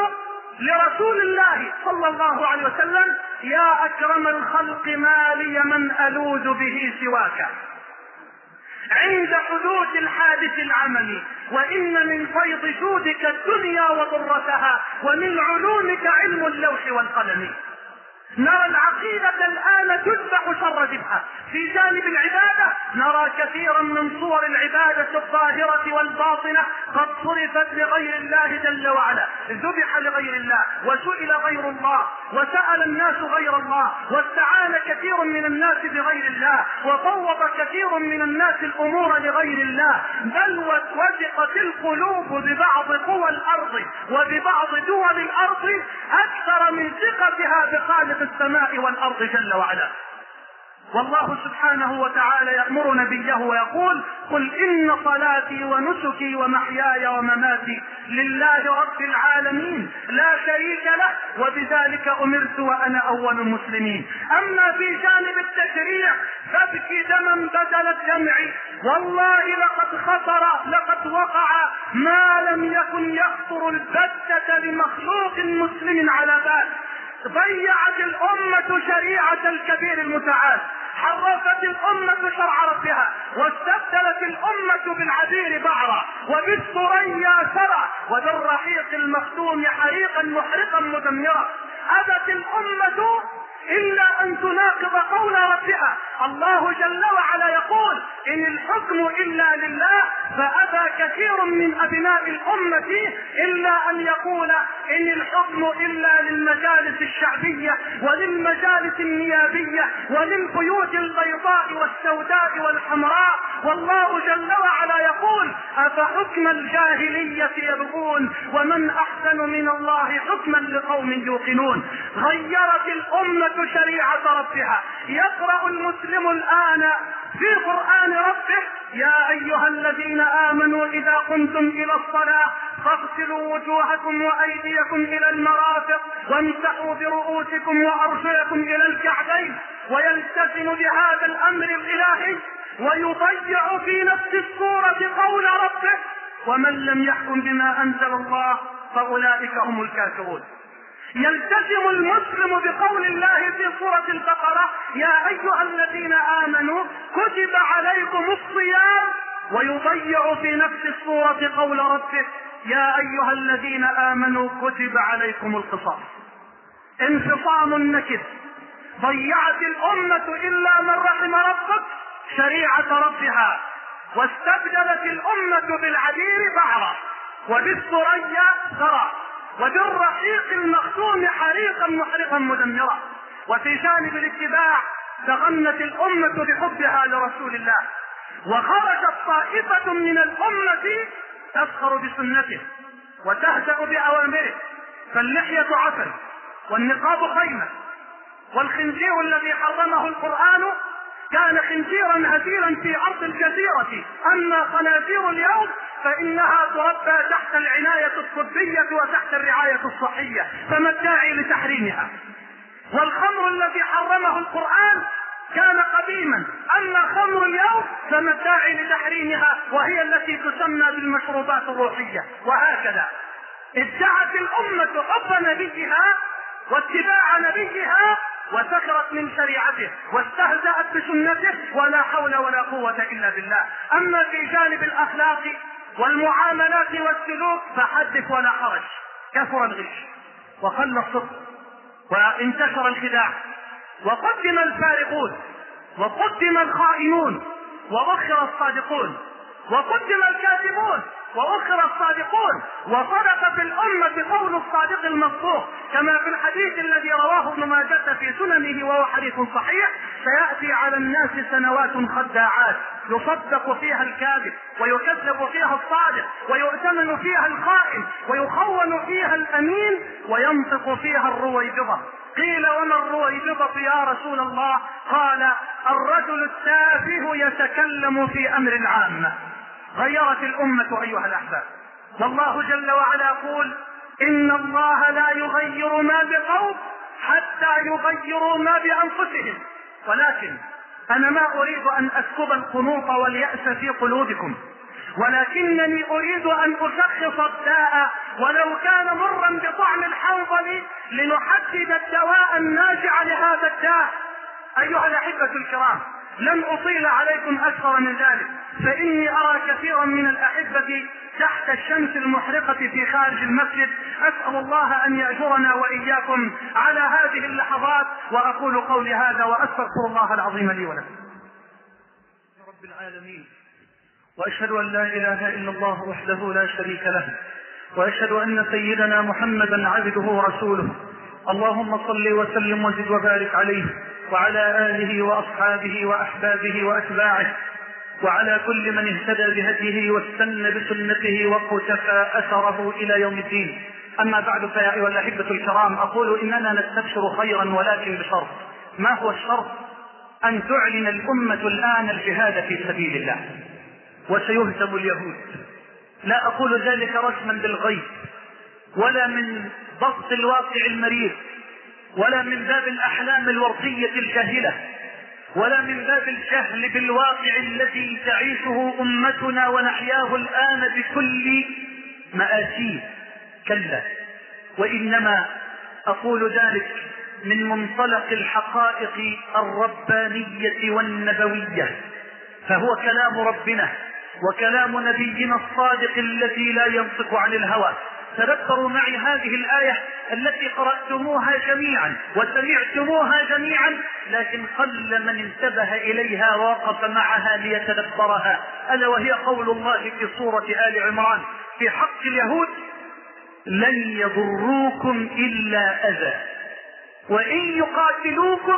لرسول الله صلى الله عليه وسلم: يا أكرم الخلق ما لي من ألوذ به سواك. عند حدوث الحادث العملي، وإن من فيض جودك الدنيا وضرتها، ومن علومك علم اللوح والقلم. نرى العقيدة الآن تذبح شر ذبحة. في جانب العبادة نرى كثيرا من صور العبادة الظاهرة والباطنة قد صرفت لغير الله جل وعلا، ذبح لغير الله، وسئل غير الله، وسأل الناس غير الله، واستعان كثير من الناس بغير الله، وفوض كثير من الناس الأمور لغير الله، بل وثقت القلوب ببعض قوى الأرض وببعض دول الأرض أكثر من ثقتها بخالق السماء والأرض جل وعلا. والله سبحانه وتعالى يأمر نبيه ويقول: قل إن صلاتي ونسكي ومحياي ومماتي لله رب العالمين لا شريك له وبذلك أمرت وأنا أول المسلمين. أما في جانب التشريع فابكي دما بدل الدمع، والله لقد خطر لقد وقع ما لم يكن يخطر البتة لمخلوق مسلم على بال. ضيعت الأمة شريعة الكبير المتعال، حرفت الأمة شرع ربها، واستبدلت الأمة بالعبير بعرا، وبالثريا سرع، وبالرحيق المختوم حريقا محرقا مدمرا. أبت الأمة إلا أن تناقض قول ربها. الله جل وعلا يقول: إن الحكم إلا لله، فأبى كثير من أبناء الأمة إلا أن يقول إن الحكم إلا للمجالس الشعبية وللمجالس النيابية وللبيوت البيضاء والسوداء والحمراء. والله جل وعلا يقول: أفحكم الجاهلية يبغون ومن أحسن من الله حكما لقوم يوقنون. غيرت الأمة شريعة ربها. يقرأ المسلم الآن في قرآن ربه: يا أيها الذين آمنوا إذا قمتم إلى الصلاة فاغسلوا وجوهكم وأيديكم إلى المرافق وامسحوا برؤوسكم وأرجلكم إلى الكعبين. ويلتزم بهذا الأمر الإلهي ويضيع في نفس السورة قول ربه: ومن لم يحكم بما أنزل الله فأولئك هم الكافرون. يلتزم المسلم بقول الله في سورة البقرة: يا أيها الذين آمنوا كتب عليكم الصيام، ويضيع في نفس السورة قول ربه: يا أيها الذين آمنوا كتب عليكم القصاص. انفصام نكد. ضيعت الأمة إلا من رحم ربك شريعة ربها، واستبدلت الأمة بالعبير بعرا، وبالثريا ثرى، وبالرحيق المختوم حريقا محرقا مدمرا. وفي جانب الاتباع تغنت الأمة بحبها لرسول الله، وخرجت طائفة من الأمة تفخر بسنته وتهزأ بأوامره، فاللحية عسل والنقاب خيمة، والخنزير الذي حرمه القرآن كان خنزيرا هزيلا في أرض الجزيرة. أما خنازير اليوم فإنها تربى تحت العناية الطبية وتحت الرعاية الصحية، فما الداعي لتحريمها؟ والخمر الذي حرمه القرآن كان قديما، أما خمر اليوم فما الداعي لتحريمها وهي التي تسمى بالمشروبات الروحية. وهكذا ادعت الأمة حب نبيها واتباع نبيها وسخرت من شريعته واستهزأت بسنته، ولا حول ولا قوة إلا بالله. أما في جانب الأخلاق والمعاملات والسلوك فحدث ولا حرج. كثر الغش وقل الصدق وانتشر الخداع، وقدم الفارقون وقدم الخائنون وأخر الصادقون، وقدم الكاذبون وأخر الصادقون، وصدق في الأمة قول الصادق المصدوق، كما في الحديث الذي رواه ابن ماجه في سننه وهو حديث صحيح: سيأتي على الناس سنوات خداعات يصدق فيها الكاذب ويكذب فيها الصادق ويؤتمن فيها الخائن ويخون فيها الأمين وينطق فيها الرويبضة. قيل: وما الرويبضة يا رسول الله؟ قال: الرجل التافه يتكلم في أمر العامة. غيرت الأمة أيها الأحباب. والله جل وعلا يقول: إن الله لا يغير ما بقوم حتى يغيروا ما بأنفسهم. ولكن أنا ما أريد أن أسكب القنوط واليأس في قلوبكم، ولكنني أريد أن أشخص الداء ولو كان مرا بطعم الحنظل لنحدد الدواء الناجع لهذا الداء. أيها الأحبة الكرام، لن أطيل عليكم أكثر من ذلك، فإني أرى كثيرا من الأحبة تحت الشمس المحرقة في خارج المسجد. أسأل الله أن يأجرنا وإياكم على هذه اللحظات، وأقول قولي هذا وأستغفر الله العظيم لي ولكم. يا رب العالمين، وأشهد أن لا إله إلا الله وحده لا شريك له، وأشهد أن سيدنا محمدا عبده ورسوله. اللهم صل وسلم وزد وبارك عليه وعلى آله وأصحابه وأحبابه وأتباعه وعلى كل من اهتدى بهديه واستنى بسنته واقتفى أثره إلى يوم الدين. أما بعد، فيا أيها الأحبة الكرام، أقول إننا نستبشر خيرا ولكن بشرط. ما هو الشرط؟ أن تعلن الأمة الآن الجهاد في سبيل الله، وسيهزم اليهود. لا أقول ذلك رسما بالغيب، ولا من ضغط الواقع المرير، ولا من باب الأحلام الوردية الجاهلة، ولا من باب الجهل بالواقع الذي تعيشه أمتنا ونحياه الآن بكل مآسيه. كلا، وإنما أقول ذلك من منطلق الحقائق الربانية والنبوية، فهو كلام ربنا وكلام نبينا الصادق الذي لا ينطق عن الهوى. تذكروا معي هذه الآية التي قرأتموها جميعا وسمعتموها جميعا، لكن قل من انتبه إليها ووقف معها ليتدبرها، ألا وهي قول الله في سورة آل عمران في حق اليهود: لن يضروكم إلا أذى وإن يقاتلوكم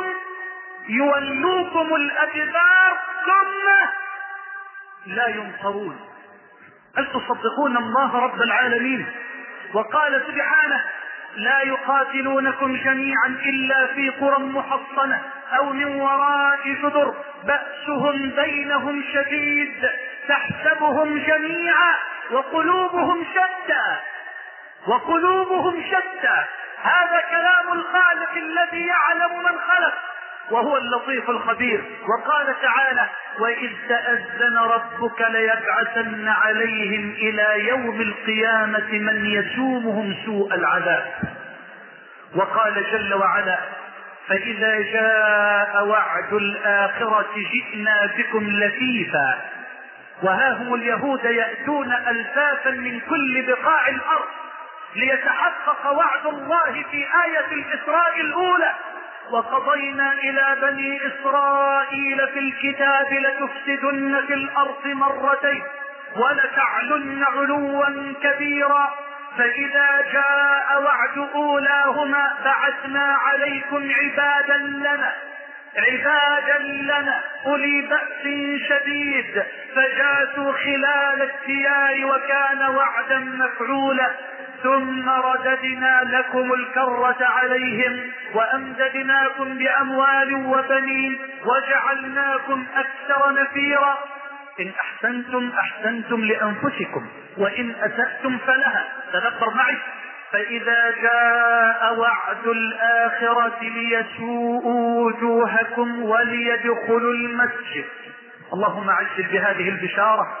يولوكم الأدبار ثم لا ينصرون. هل تصدقون الله رب العالمين؟ وقال سبحانه: لا يقاتلونكم جميعا إلا في قرى محصنة أو من وراء جدر بأسهم بينهم شديد تحسبهم جميعا وقلوبهم شتى وقلوبهم شتى. هذا كلام الخالق الذي يعلم من خلق وهو اللطيف الخبير. وقال تعالى: وإذ تأذن ربك ليبعثن عليهم إلى يوم القيامة من يسومهم سوء العذاب. وقال جل وعلا: فإذا جاء وعد الآخرة جئنا بكم لفيفا. وها هم اليهود يأتون ألفافا من كل بقاع الأرض ليتحقق وعد الله في آية الإسراء الأولى: وقضينا إلى بني إسرائيل في الكتاب لتفسدن في الأرض مرتين ولتعلن علوا كبيرا فإذا جاء وعد أولاهما بعثنا عليكم عبادا لنا عبادا لنا أولي بأس شديد فجاسوا خلال الديار وكان وعدا مفعولا ثم رددنا لكم الكرة عليهم وأمددناكم بأموال وبنين وجعلناكم أكثر نفيرا. إن أحسنتم أحسنتم لأنفسكم وإن أسأتم فلها. تذكر معي: فإذا جاء وعد الآخرة ليسوءوا وجوهكم وليدخلوا المسجد. اللهم عجل بهذه البشارة.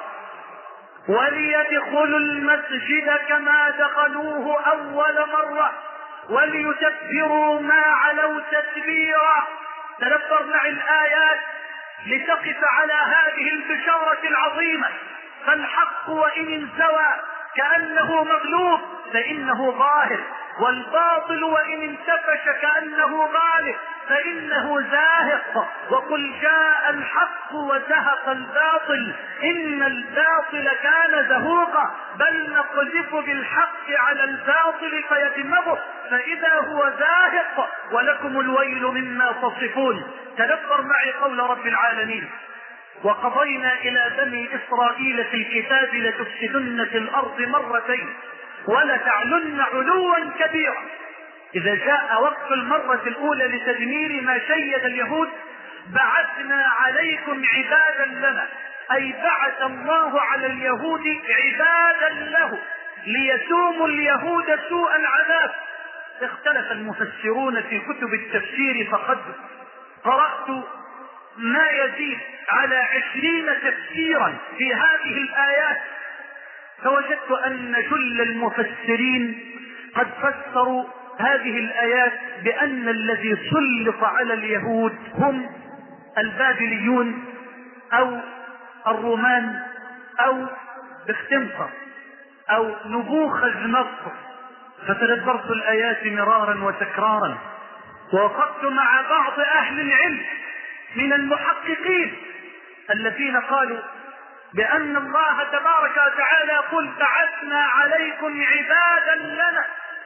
وليدخلوا المسجد كما دخلوه أول مرة وليتبروا ما علوا تتبيرا. تدبر معي الآيات لتقف على هذه البشارة العظيمة. فالحق وإن انزوى كأنه مغلوب فإنه ظاهر، والباطل وإن انتفش كأنه غالب فإنه زاهق. وقل جاء الحق وزهق الباطل إن الباطل كان زهوقا بل نقذف بالحق على الباطل فيدمغه فإذا هو زاهق ولكم الويل مما تصفون. تدبر معي قول رب العالمين: وقضينا إلى بني إسرائيل في الكتاب لتفسدن في الأرض مرتين ولتعلن علوا كبيرا. إذا جاء وقت المرة الأولى لتدمير ما شيد اليهود بعثنا عليكم عبادا لنا، أي بعث الله على اليهود عبادا له ليسوموا اليهود سوء العذاب. اختلف المفسرون في كتب التفسير فقد قرأت ما يزيد على عشرين تفسيرا في هذه الآيات، فوجدت أن جل المفسرين قد فسروا هذه الآيات بأن الذي سلط على اليهود هم البابليون أو الرومان أو بختمصر أو نبوخذ نصر، فتدبرت الآيات مرارا وتكرارا، ووقفت مع بعض أهل العلم من المحققين الذين قالوا بأن الله تبارك وتعالى يقول بعثنا عليكم عبادا لنا،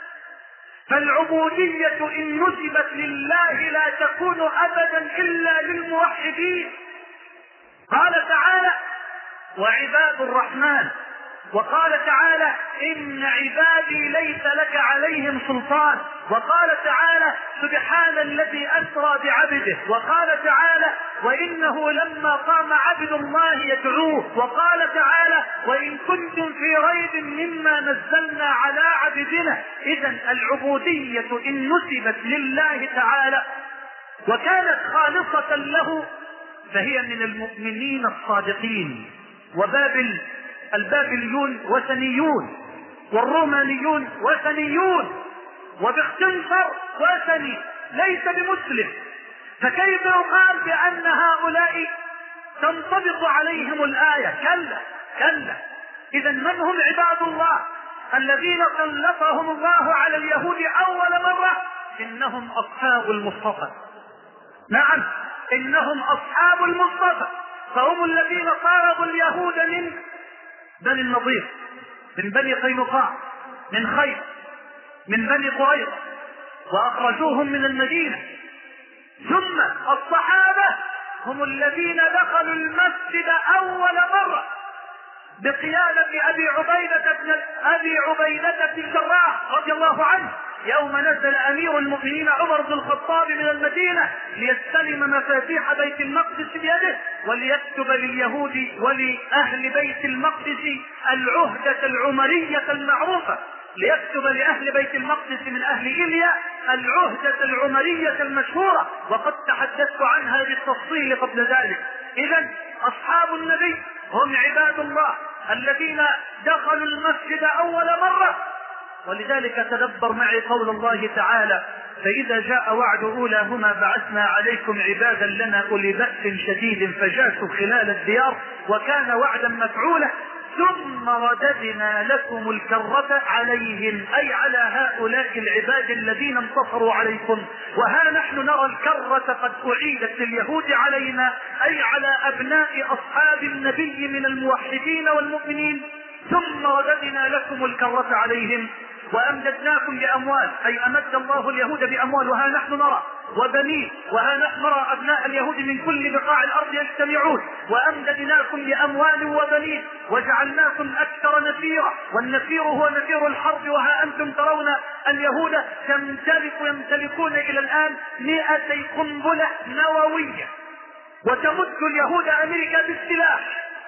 فالعبودية إن نسبت لله لا تكون أبدا إلا للموحدين. قال تعالى وعباد الرحمن، وقال تعالى إن عبادي ليس لك عليهم سلطان، وقال تعالى سبحان الذي أسرى بعبده، وقال تعالى وإنه لما قام عبد الله يدعوه، وقال تعالى وإن كنتم في ريب مما نزلنا على عبدنا. إذن العبودية إن نسبت لله تعالى وكانت خالصة له فهي من المؤمنين الصادقين. وبابل البابليون وثنيون، والرومانيون وثنيون، وبختنصر وثني ليس بمسلم، فكيف يقال بأن هؤلاء تنطبق عليهم الآية؟ كلا كلا. إذا من هم عباد الله الذين سلطهم الله على اليهود أول مرة؟ إنهم أصحاب المصطفى. نعم إنهم أصحاب المصطفى، فهم الذين طاردوا اليهود من بني النضير، من بني قينقاع، من خير، من بني قريظة، وأخرجوهم من المدينة. ثم الصحابة هم الذين دخلوا المسجد أول مرة بقيادة أبي عبيدة بن أبي عبيدة بن الجراح رضي الله عنه، يوم نزل أمير المؤمنين عمر بن الخطاب من المدينة ليستلم مفاتيح بيت المقدس بيده وليكتب لليهود ولأهل بيت المقدس العهدة العمرية المعروفة، ليكتب لأهل بيت المقدس من أهل إيليا العهدة العمرية المشهورة، وقد تحدثت عنها بالتفصيل قبل ذلك. إذن أصحاب النبي هم عباد الله الذين دخلوا المسجد أول مرة. ولذلك تدبر معي قول الله تعالى فإذا جاء وعد أولاهما بعثنا عليكم عبادا لنا أولي بأس شديد فجاسوا خلال الديار وكان وعدا مفعولا ثم رددنا لكم الكرة عليهم، أي على هؤلاء العباد الذين انتصروا عليكم. وها نحن نرى الكرة قد أعيدت لليهود علينا، أي على أبناء أصحاب النبي من الموحدين والمؤمنين. ثم رددنا لكم الكرة عليهم وأمددناكم بأموال، أي أمد الله اليهود بأموال وها نحن نرى، وبنين وها نحن نرى أبناء اليهود من كل بقاع الأرض يجتمعون، وأمددناكم بأموال وبنين وجعلناكم أكثر نفيرا، والنفير هو نفير الحرب. وها أنتم ترون اليهود تمتلك يمتلكون إلى الآن مئتي قنبلة نووية، وتمد اليهود أمريكا بالسلاح،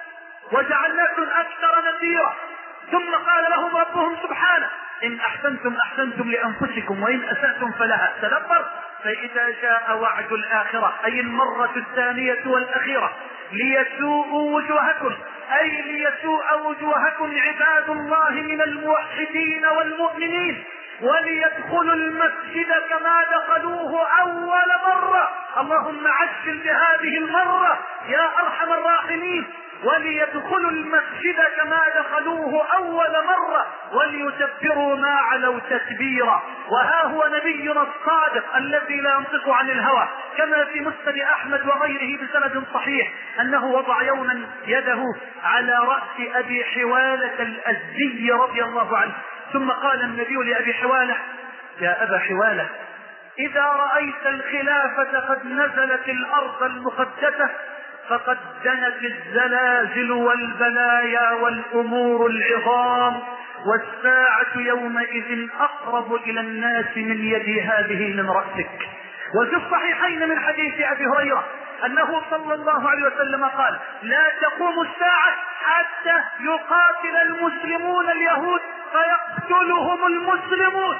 وجعلناكم أكثر نفيرا. ثم قال لهم ربهم سبحانه إن أحسنتم أحسنتم لأنفسكم وإن أسأتم فلها. تدبر فإذا جاء وعد الآخرة أي المرة الثانية والأخيرة ليسوءوا وجوهكم، أي ليسوء وجوهكم عباد الله من الموحدين والمؤمنين وليدخلوا المسجد كما دخلوه أول مرة. اللهم عجل بهذه المرة يا أرحم الراحمين. وليدخلوا المسجد كما دخلوه أول مرة وليتبروا ما علوا تتبيرا. وها هو نبينا الصادق الذي لا ينطق عن الهوى كما في مسند أحمد وغيره بسند صحيح أنه وضع يوما يده على رأس أبي حوالة الأزدي رضي الله عنه، ثم قال النبي لأبي حوالة يا أبا حوالة إذا رأيت الخلافة قد نزلت الأرض المقدسة فقد دنت الزلازل والبلايا والأمور العظام والساعة يومئذ أقرب إلى الناس من يد هذه من رأسك. وفي الصحيحين من حديث أبي هريرة أنه صلى الله عليه وسلم قال لا تقوم الساعة حتى يقاتل المسلمون اليهود فيقتلهم المسلمون.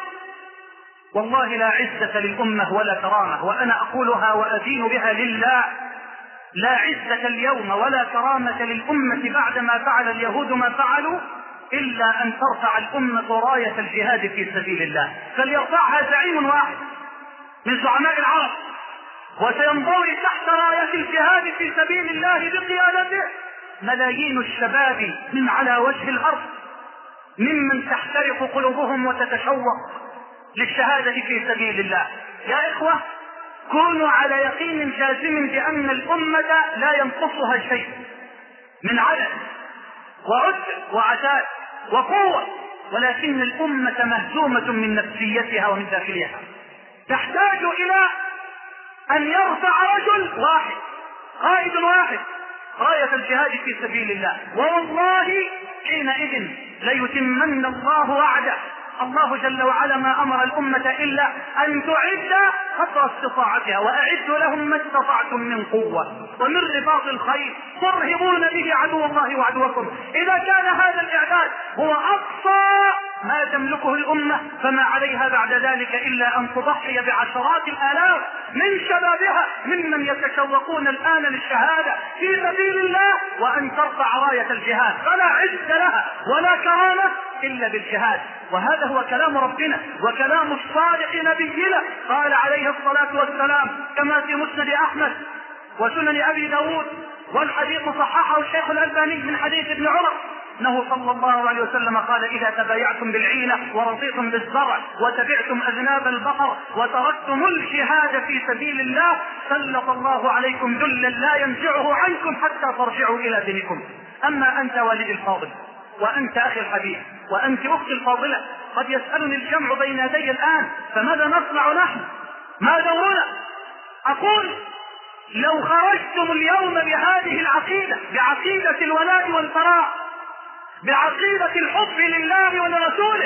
والله لا عزة للأمة ولا كرامة، وأنا أقولها وأدين بها لله. لا عزة اليوم ولا كرامة للأمة بعدما فعل اليهود ما فعلوا إلا أن ترفع الأمة راية الجهاد في سبيل الله، فليرفعها زعيم واحد من زعماء العرب وسينضوي تحت راية الجهاد في سبيل الله بقيادته ملايين الشباب من على وجه الأرض، ممن تحترق قلوبهم وتتشوق للشهادة في سبيل الله. يا إخوة، كونوا على يقين جازم بأن الأمة لا ينقصها شيء من عدد وعد وعتاد وقوة، ولكن الأمة مهزومة من نفسيتها ومن داخلها، تحتاج إلى أن يرفع رجل واحد، قائد واحد، راية الجهاد في سبيل الله. والله حينئذ ليتمن الله وعده. الله جل وعلا ما أمر الأمة إلا أن تعد قدر استطاعتها، وأعدوا لهم ما استطعتم من قوة ومن رباط الخيل ترهبون به عدو الله وعدوكم. إذا كان هذا الإعداد هو أقصى ما تملكه الأمة، فما عليها بعد ذلك إلا أن تضحي بعشرات الآلاف من شبابها ممن يتشوقون الآن للشهادة في سبيل الله، وأن ترفع راية الجهاد، فلا عز لها ولا كرامة إلا بالجهاد. وهذا هو كلام ربنا وكلام الصادق نبينا. قال عليه الصلاة والسلام كما في مسند أحمد وسنن أبي داود، والحديث صححه الشيخ الألباني من حديث ابن عمر، انه صلى الله عليه وسلم قال: اذا تبايعتم بالعينة ورضيتم بالزرع وتبعتم اذناب البقر وتركتم الجهاد في سبيل الله سلط الله عليكم ذلا لا ينزعه عنكم حتى ترجعوا الى دينكم. اما انت والدي الفاضل، وانت اخي الحبيب، وانت اختي الفاضلة، قد يسألني الجمع بين يدي الان، فماذا نصنع نحن؟ ما دورنا؟ اقول: لو خرجتم اليوم بهذه العقيدة، بعقيدة الولاء والبراء، بعقيدة الحب لله ولرسوله،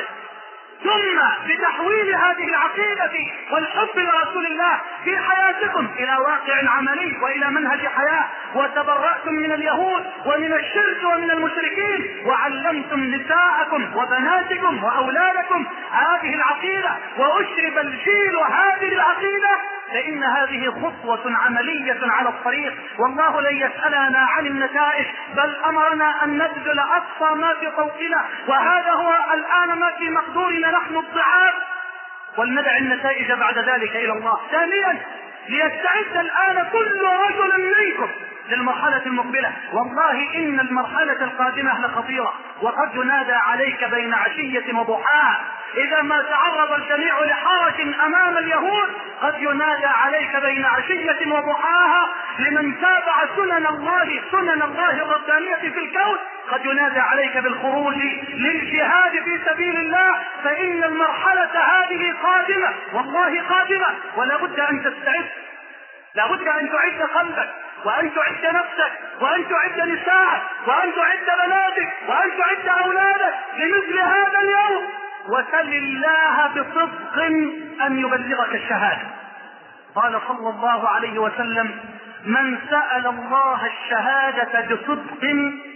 ثم بتحويل هذه العقيدة والحب لرسول الله في حياتكم إلى واقع عملي وإلى منهج حياة، وتبرأتم من اليهود ومن الشرك ومن المشركين، وعلمتم نساءكم وبناتكم وأولادكم هذه العقيدة، وأشرب الجيل هذه العقيدة، فإن هذه خطوة عملية على الطريق. والله لن يسألنا عن النتائج، بل أمرنا أن نبذل أقصى ما في طوقنا، وهذا هو الآن ما في مقدورنا نحن الضعاف، ولندع النتائج بعد ذلك إلى الله. ثانيا، ليستعد الآن كل رجل منكم للمرحلة المقبلة. والله إن المرحلة القادمة لخطيرة، وقد ينادى عليك بين عشية وضحاها. إذا ما تعرض الجميع لحرج أمام اليهود، قد ينادى عليك بين عشية وضحاها لمن تابع سنن الله سنن الله الربانية في الكون، قد ينادى عليك بالخروج للجهاد في سبيل الله، فإن المرحلة هذه قادمة، والله قادمة، ولا بد أن تستعد، لا بد أن تعد قلبك، وأن تعد نفسك، وأن تعد نساءك، وأن تعد بناتك، وأن تعد أولادك لمثل هذا اليوم. وسل الله بصدق أن يبلغك الشهادة. قال صلى الله عليه وسلم: من سأل الله الشهادة بصدق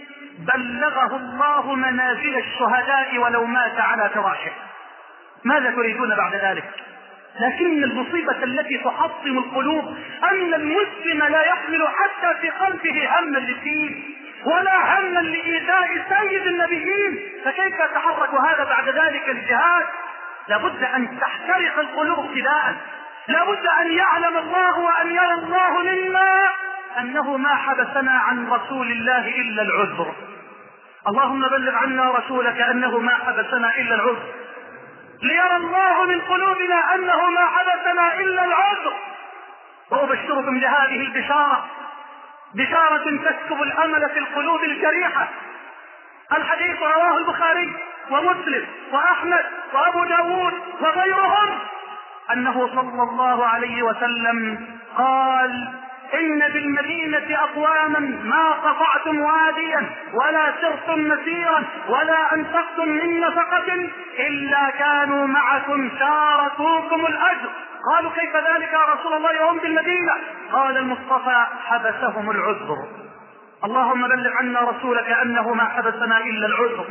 بلغه الله منازل الشهداء ولو مات على فراشه. ماذا تريدون بعد ذلك؟ لكن المصيبة التي تحطم القلوب أن المسلم لا يحمل حتى في قلبه هما للدين ولا هما لإيذاء سيد النبيين، فكيف يتحرك هذا بعد ذلك الجهاد؟ لابد أن تحترق القلوب ابتداء، لابد أن يعلم الله وأن يرى الله منا أنه ما حبسنا عن رسول الله إلا العذر. اللهم بلغ عنا رسولك أنه ما حبسنا إلا العذر، ليرى الله من قلوبنا أنه ما حدثنا إلا العذر. وأبشركم بهذه البشارة، بشارة تسكب الأمل في القلوب الجريحة. الحديث رواه البخاري ومسلم وأحمد وأبو داود وغيرهم، أنه صلى الله عليه وسلم قال: إن بالمدينة أقواما ما قطعتم واديا ولا سرتم مسيرا ولا أنفقتم من نفقة إلا كانوا معكم شاركوكم الأجر. قالوا: كيف ذلك يا رسول الله وهم بالمدينة؟ قال المصطفى: حبسهم العذر. اللهم بلغ عنا رسولك أنه ما حبسنا إلا العذر،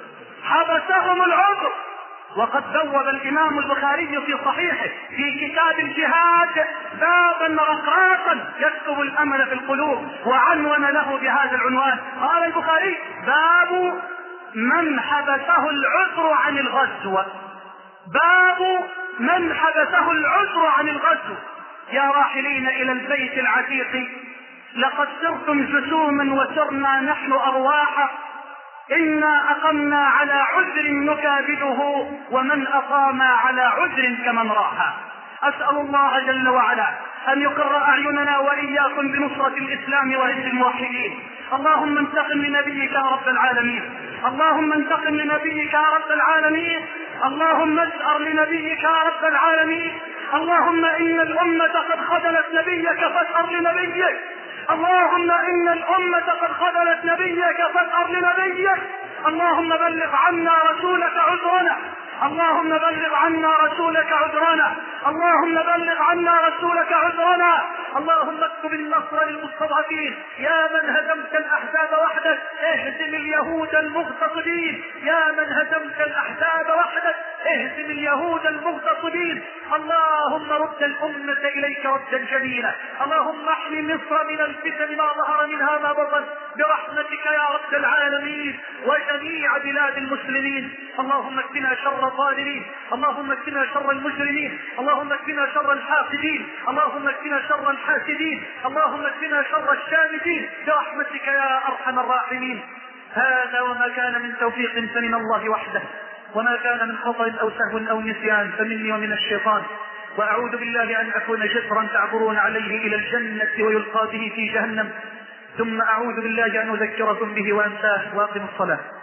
حبسهم العذر. وقد بوب الإمام البخاري في صحيحه في كتاب الجهاد بابا رقراقا يكتب الأمل في القلوب، وعنون له بهذا العنوان. قال البخاري: باب من حبسه العذر عن الغزو. باب من حبسه العذر عن الغزو. يا راحلين إلى البيت العتيق لقد سرتم جسوما وسرنا نحن أرواحا، إنا أقمنا على عذر نكابده ومن أقام على عذر كمن راح. أسأل الله جل وعلا أن يقر أعيننا وإياكم بنصرة الإسلام وعز الموحدين. اللهم انتقم لنبيك يا رب العالمين، اللهم انتقم لنبيك يا رب العالمين، اللهم اسأر لنبيك يا رب العالمين. اللهم إن الأمة قد خذلت نبيك فاسأر لنبيك، اللهم إن الأمة قد خذلت نبيك فاسأر لنبيك. اللهم بلغ عنا رسولك عذرنا، اللهم بلغ عنا رسولك عذرنا، اللهم بلغ عنا رسولك عذرنا. اللهم اكتب النصر للمستضعفين، يا من هزمت الأحزاب وحدك اهزم اليهود المغتصبين، يا من هزمت الأحزاب وحدك اهزم اليهود المغتصبين. اللهم رد الأمة إليك ردا جميلا، اللهم احمي مصر من الفتن ما ظهر منها ما بطن برحمتك يا رب العالمين، وجميع بلاد المسلمين. اللهم اكفنا شر الظالمين، اللهم اكفنا شر المجرمين، اللهم اكفنا شر الحاسدين، اللهم اكفنا شر الحاسدين، اللهم اكفنا شر الشامتين برحمتك يا أرحم الراحمين. هذا وما كان من توفيق فمن الله وحده، وما كان من خطأ أو سهو أو نسيان فمني ومن الشيطان، وأعوذ بالله أن أكون جسرا تعبرون عليه إلى الجنة ويلقى به في جهنم، ثم أعوذ بالله أن أذكركم به وأنساه. وأقم الصلاة.